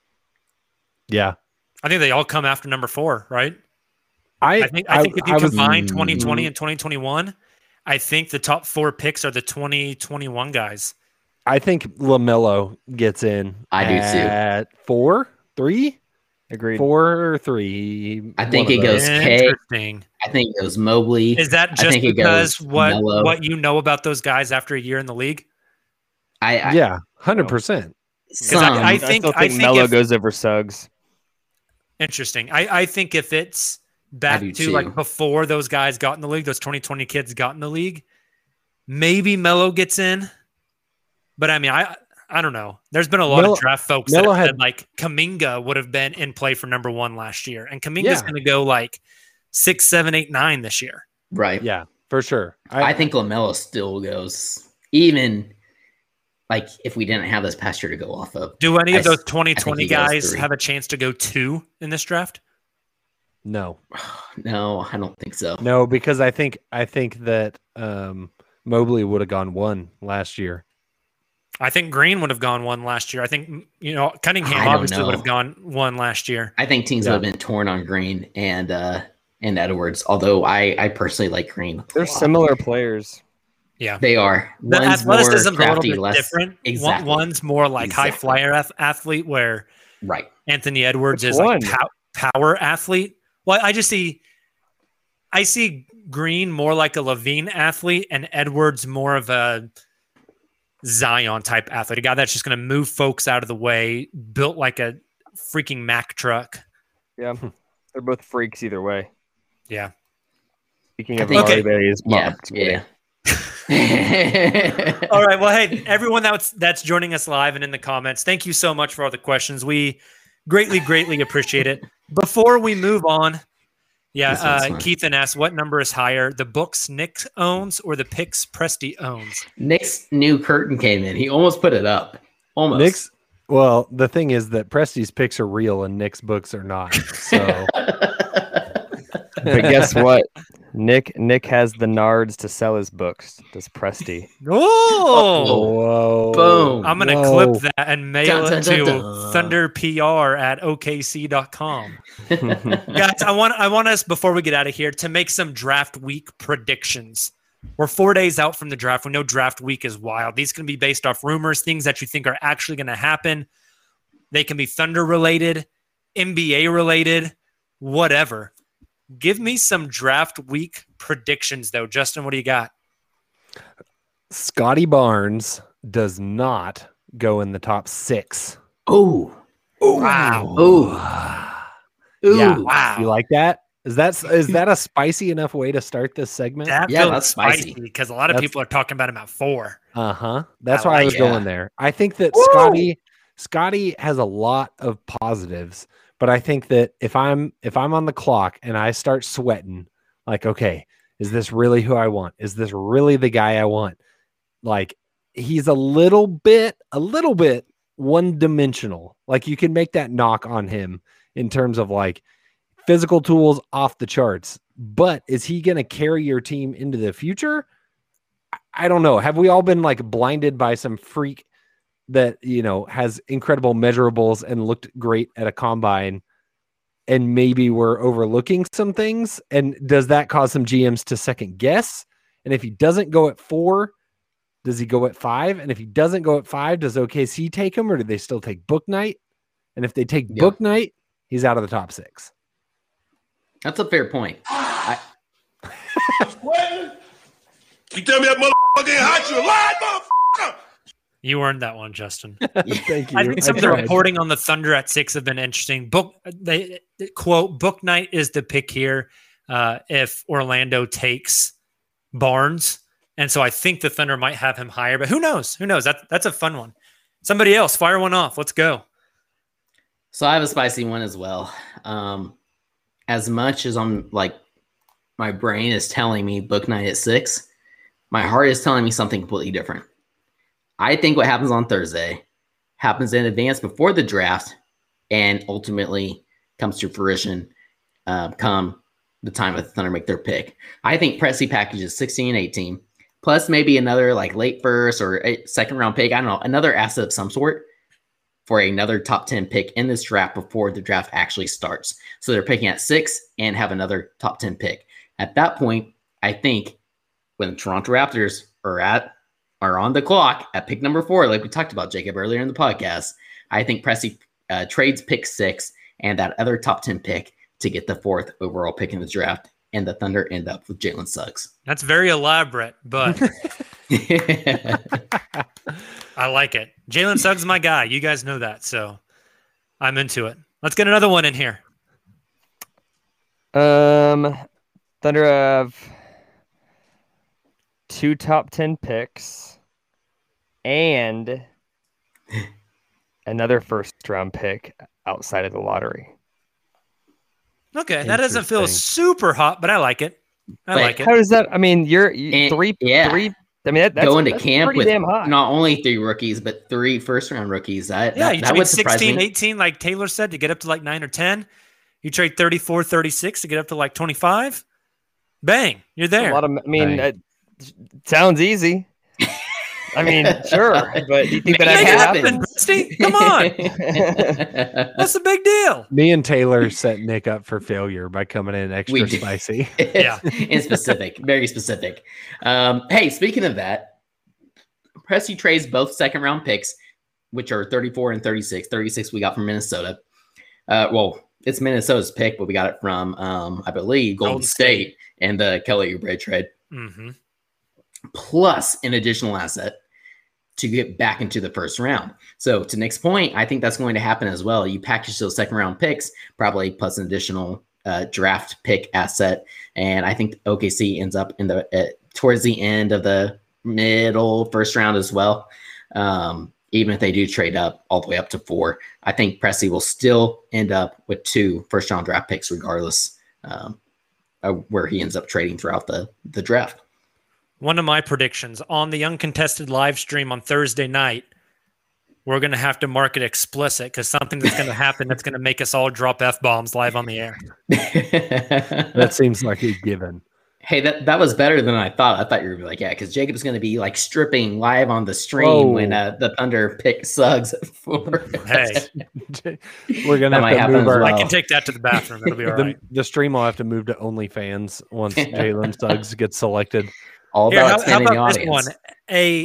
Yeah. I think they all come after number 4, right? I think if you combine 2020 and 2021, I think the top 4 picks are the 2021 guys. I think LaMelo gets in. I do too. At 4, 3? Agreed. 4 or 3. I think it goes K. Interesting. I think it goes Mobley. Is that just because what you know about those guys after a year in the league? Yeah, 100%. I think Melo goes over Suggs. Interesting. I think if it's back to before those guys got in the league, those 2020 kids got in the league, maybe Melo gets in. But I mean, I don't know. There's been a lot of draft folks that have said Kuminga would have been in play for number 1 last year, and Kuminga's going to go 6, 7, 8, 9 this year. Right. Yeah, for sure. I think LaMelo still goes, even if we didn't have this past year to go off of. Do any of those 2020 guys have a chance to go 2 in this draft? No. No, I don't think so. No, because I think that Mobley would have gone 1 last year. I think Green would have gone 1 last year. I think Cunningham obviously would have gone 1 last year. I think teams would have been torn on Green and Edwards. Although I personally like Green. They're similar players. Yeah, they are. The athleticism is a little bit different. Exactly. One's more high flyer athlete, where Anthony Edwards is power athlete. Well, I see Green more like a Levine athlete, and Edwards more of a Zion type athlete, a guy that's just going to move folks out of the way, built like a freaking Mack truck. Yeah, they're both freaks either way. Yeah. Speaking of Amari Berry's mom. Yeah. All right. Well, hey, everyone that's joining us live and in the comments, thank you so much for all the questions. We greatly appreciate it. Before we move on, Keithan asked, what number is higher, the books Nick owns or the picks Presty owns? Nick's new curtain came in. He almost put it up. Almost. Well, the thing is that Presty's picks are real and Nick's books are not. So, but guess what? Nick has the nards to sell his books. Does Presty? Oh, whoa! Boom! I'm gonna clip that and mail it to thunderpr@okc.com. Guys, I want us before we get out of here to make some draft week predictions. We're 4 days out from the draft. We know draft week is wild. These can be based off rumors, things that you think are actually going to happen. They can be Thunder related, NBA related, whatever. Give me some draft week predictions, though. Justin, what do you got? Scotty Barnes does not go in the top 6. Oh, wow! Yeah, wow! You like that? Is that a spicy enough way to start this segment? That's spicy because a lot of people are talking about him at 4. That's why I was going there. I think that Scotty has a lot of positives. But I think that if I'm on the clock and I start sweating, like, okay, is this really who I want? Is this really the guy I want? Like, he's a little bit one-dimensional. Like, you can make that knock on him in terms of like physical tools off the charts. But is he going to carry your team into the future? I don't know. Have we all been like blinded by some freak that, has incredible measurables and looked great at a combine, and maybe we're overlooking some things? And does that cause some GMs to second guess? And if he doesn't go at 4, does he go at 5? And if he doesn't go at 5, does OKC take him, or do they still take Bouknight? And if they take Bouknight, he's out of the top 6. That's a fair point. You tell me that motherfucker ain't hot, you lying, motherfucker. You earned that one, Justin. Thank you. I think some of the reporting on the Thunder at 6 have been interesting. They quote, Bouknight is the pick here if Orlando takes Barnes. And so I think the Thunder might have him higher, but who knows? That's a fun one. Somebody else, fire one off. Let's go. So I have a spicy one as well. As much as I'm like, my brain is telling me Bouknight at 6, my heart is telling me something completely different. I think what happens on Thursday happens in advance before the draft and ultimately comes to fruition come the time of the Thunder make their pick. I think Presti packages 16 and 18, plus maybe another like late first or a second round pick. I don't know, another asset of some sort for another top 10 pick in this draft before the draft actually starts. So they're picking at 6 and have another top 10 pick. At that point, I think when the Toronto Raptors are on the clock at pick number 4, like we talked about, Jacob, earlier in the podcast, I think Presti trades pick 6 and that other top 10 pick to get the 4th overall pick in the draft, and the Thunder end up with Jalen Suggs. That's very elaborate, but I like it. Jalen Suggs is my guy. You guys know that, so I'm into it. Let's get another one in here. Thunder have 2 top 10 picks and another first round pick outside of the lottery. Okay, that doesn't feel super hot, but I like it. I like it. How does that? I mean, you're three. I mean, that's going to camp with damn hot. Not only 3 rookies, but 3 first-round rookies. You trade would surprise 16, me. 18, like Taylor said, to get up to like 9 or 10. You trade 34, 36 to get up to like 25. Bang, you're there. Sounds easy. I mean, sure, but do you think that happen? Come on. What's the big deal? Me and Taylor set Nick up for failure by coming in extra spicy. Yeah. And specific, very specific. Hey, speaking of that, Presti trades both second-round picks, which are 34 and 36. 36 we got from Minnesota. Well, it's Minnesota's pick, but we got it from, I believe, Golden State and the Kelly Oubre trade. Mm-hmm. Plus an additional asset. to get back into the first round. So to Nick's point, I think that's going to happen as well. You package those second round picks, probably plus an additional draft pick asset. And I think OKC ends up in the towards the end of the middle first round as well. Even if they do trade up all the way up to 4, I think Presti will still end up with 2 first round draft picks regardless of where he ends up trading throughout the draft. One of my predictions on the uncontested live stream on Thursday night, we're going to have to mark it explicit because something that's going to happen that's going to make us all drop F-bombs live on the air. That seems like a given. Hey, that was better than I thought. I thought you were going to be like, yeah, because Jacob's going to be like stripping live on the stream when the Thunder pick Suggs at 4. Hey, we're going to have to move our... I can take that to the bathroom. It'll be all right. The stream will have to move to OnlyFans once Jalen Suggs gets selected. All about how about this one? A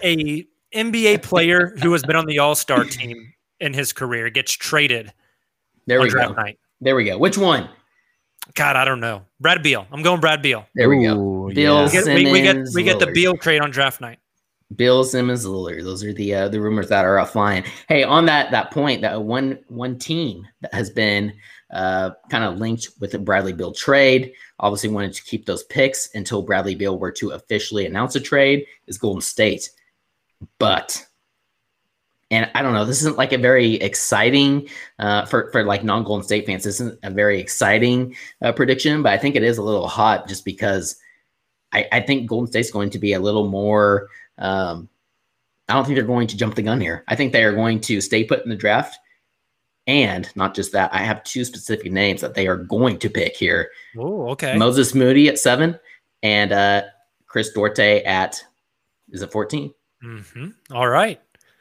NBA player who has been on the All-Star team in his career gets traded on draft night. There we go. Which one? God, I don't know. Brad Beal. I'm going Brad Beal. There we go. Beal, Simmons, we get the Beal trade on draft night. Bill, Simmons, Lillard. Those are the rumors that are flying. Hey, on that point, that one team that has been kind of linked with the Bradley Beal trade, obviously wanted to keep those picks until Bradley Beal were to officially announce a trade, is Golden State. But, and I don't know, this isn't like a very exciting, for like non-Golden State fans, this isn't a very exciting prediction, but I think it is a little hot just because I think Golden State's going to be a little more, I don't think they're going to jump the gun here. I think they are going to stay put in the draft. And not just that, I have 2 specific names that they are going to pick here. Oh, okay. Moses Moody at 7 and Chris Duarte at, is it 14? Mm-hmm. All right.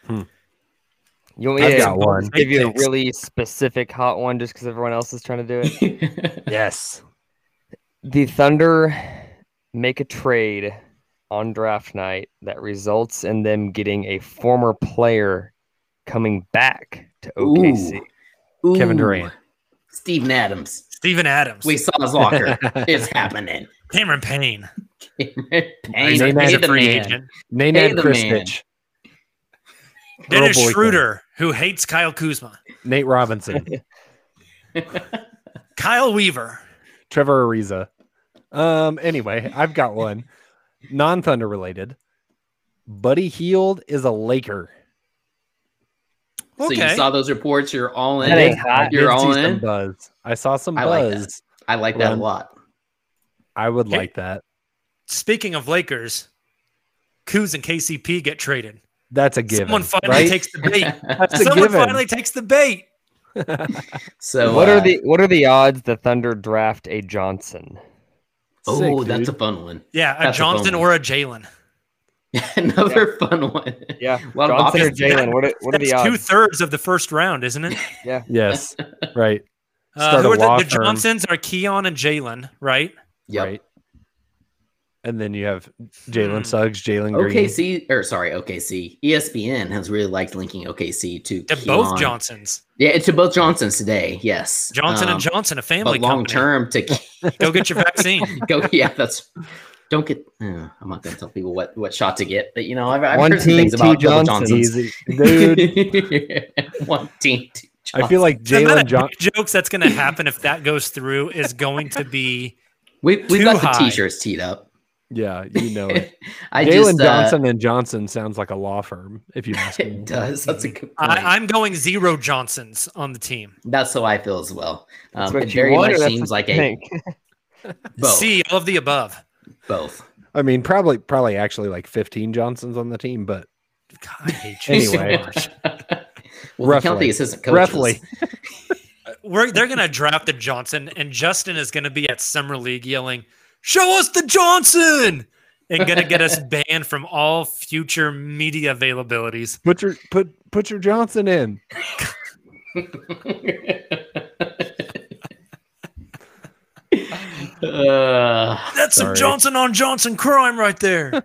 You want me to give you a really specific hot one just because everyone else is trying to do it? Yes. The Thunder make a trade on draft night that results in them getting a former player coming back to OKC. Ooh. Kevin Durant. Steven Adams. We saw his locker. It's happening. Cameron Payne. Nanad Kristich. Dennis Schroeder, who hates Kyle Kuzma. Nate Robinson. Kyle Weaver. Trevor Ariza. Anyway, I've got one. Non-Thunder related. Buddy Hield is a Laker. So Okay. you saw those reports. You're all in. That ain't hot. You're all in. Buzz. I saw some I buzz. like that a lot. I would like that. Speaking of Lakers, Kuz and KCP get traded. That's a given. Someone finally takes the bait. Finally takes the bait. So what are the odds the Thunder draft a Johnson? Oh, that's a fun one. Yeah, a Johnson or a Jalen. Another fun one. Yeah, Johnson or Jalen. What are the odds? 2/3 of the first round, isn't it? Yeah. Yes. Right. Who are the Johnsons are Keon and Jalen, right? Yep. Right. And then you have Jalen Suggs, Jalen Green. OKC. ESPN has really liked linking OKC to both Johnsons. Yeah, to both Johnsons today. Yes. Johnson and Johnson, a family but long company. term to go get your vaccine. Don't get. I'm not going to tell people what shot to get, but I've one heard some team, things about two Johnsons. Easy. Dude. One team, two Johnsons. I feel like Jalen Johnson. Jokes that's going to happen if that goes through is going to be. We've got the t-shirts teed up. Yeah, you know it. Jalen Johnson and Johnson sounds like a law firm. If you ask me, it does. That's a good point. I'm going 0 Johnsons on the team. That's how I feel as well. It very much seems like a both. C, all of the above. Both. I mean, probably actually like 15 Johnsons on the team, but God, I hate you anyway. so much. Well, count the assistant coaches. Roughly. They're going to draft a Johnson, and Justin is going to be at Summer League yelling, "Show us the Johnson!" and going to get us banned from all future media availabilities. Put your Johnson in. That's some Johnson on Johnson crime right there.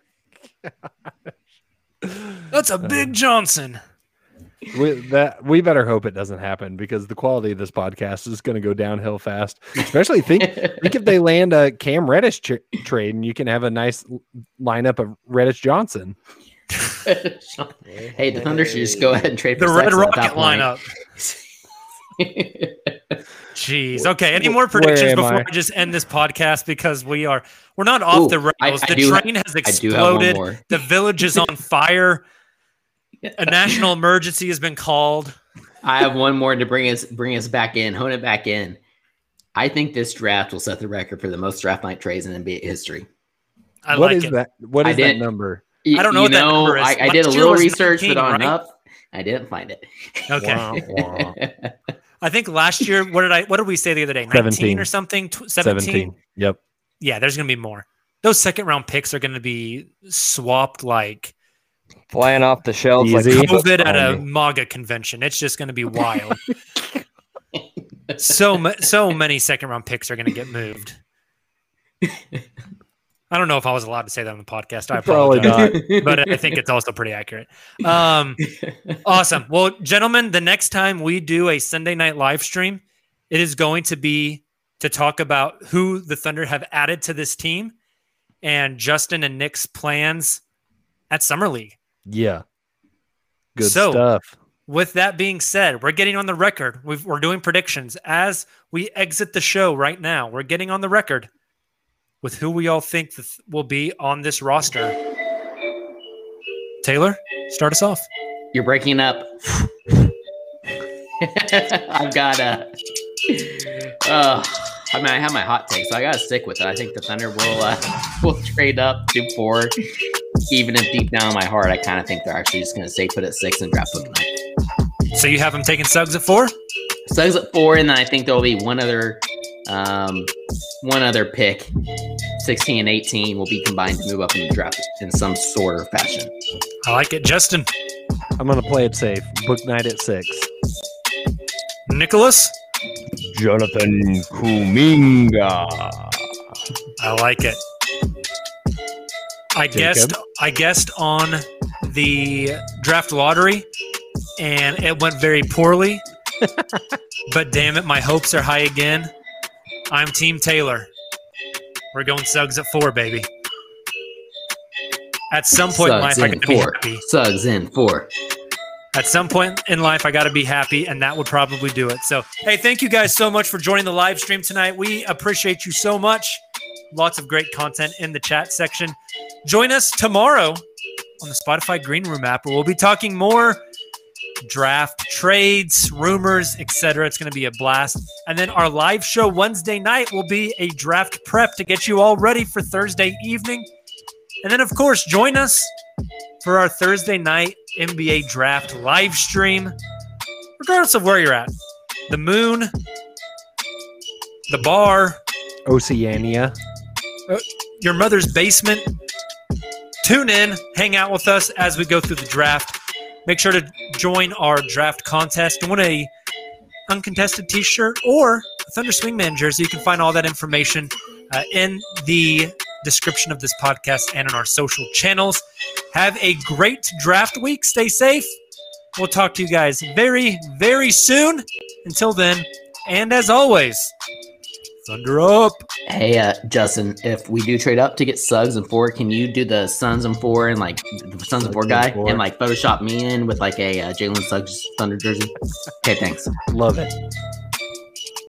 That's a big Johnson. We better hope it doesn't happen because the quality of this podcast is going to go downhill fast. Especially think if they land a Cam Reddish trade and you can have a nice lineup of Reddish Johnson. Hey, the Thunder should just go ahead and trade for the Red Sexton at Rocket that lineup. Jeez. Okay. Any more predictions before I just end this podcast? Because we're not off the rails. The train has exploded. The village is on fire. A national emergency has been called. I have one more to bring us back in, hone it back in. I think this draft will set the record for the most draft night trades in NBA history. What is that number? I don't know what that number is. I did a little research, but on up, I didn't find it. Okay. I think last year, what did we say the other day? 19 or something? 17? Yep. Yeah, there's going to be more. Those second round picks are going to be swapped like flying off the shelves like COVID at a MAGA convention. It's just going to be wild. So many second round picks are going to get moved. I don't know if I was allowed to say that on the podcast. I apologize, but I think it's also pretty accurate. Awesome. Well, gentlemen, the next time we do a Sunday night live stream, it is going to be to talk about who the Thunder have added to this team and Justin and Nick's plans at Summer League. Yeah. Good stuff. With that being said, we're getting on the record. We're doing predictions. As we exit the show right now, we're getting on the record with who we all think will be on this roster. Taylor, start us off. You're breaking up. I've got I have my hot take, so I got to stick with it. I think the Thunder will trade up to 4, even if deep down in my heart, I kind of think they're actually just going to stay put at 6 and draft Bouknight. So you have them taking Suggs at 4? Suggs at 4, and then I think there will be one other pick, 16 and 18, will be combined to move up in the draft in some sort of fashion. I like it. Justin? I'm going to play it safe. Bouknight at 6. Nicholas? Jonathan Kuminga. I like it. I guessed on the draft lottery, and it went very poorly. But damn it, my hopes are high again. I'm Team Taylor. We're going Suggs at 4, baby. At some point in life, I got to be happy. Suggs in 4. At some point in life, I got to be happy, and that would probably do it. So, hey, thank you guys so much for joining the live stream tonight. We appreciate you so much. Lots of great content in the chat section. Join us tomorrow on the Spotify Green Room app, where we'll be talking more draft trades, rumors, etc. It's going to be a blast. And then our live show Wednesday night will be a draft prep to get you all ready for Thursday evening. And then, of course, join us for our Thursday night NBA draft live stream, regardless of where you're at. The moon, the bar, Oceania, your mother's basement. Tune in, hang out with us as we go through the draft. Make sure to join our draft contest to win a uncontested t-shirt or a Thunder Swingman jersey. You can find all that information in the description of this podcast and on our social channels. Have a great draft week. Stay safe. We'll talk to you guys very, very soon. Until then, and as always, Thunder up. Hey, Justin, if we do trade up to get Suggs and 4, can you do the Suns and 4 and like the Suns and 4 guy and like Photoshop me in with like a Jalen Suggs Thunder jersey? Okay, thanks. Love it.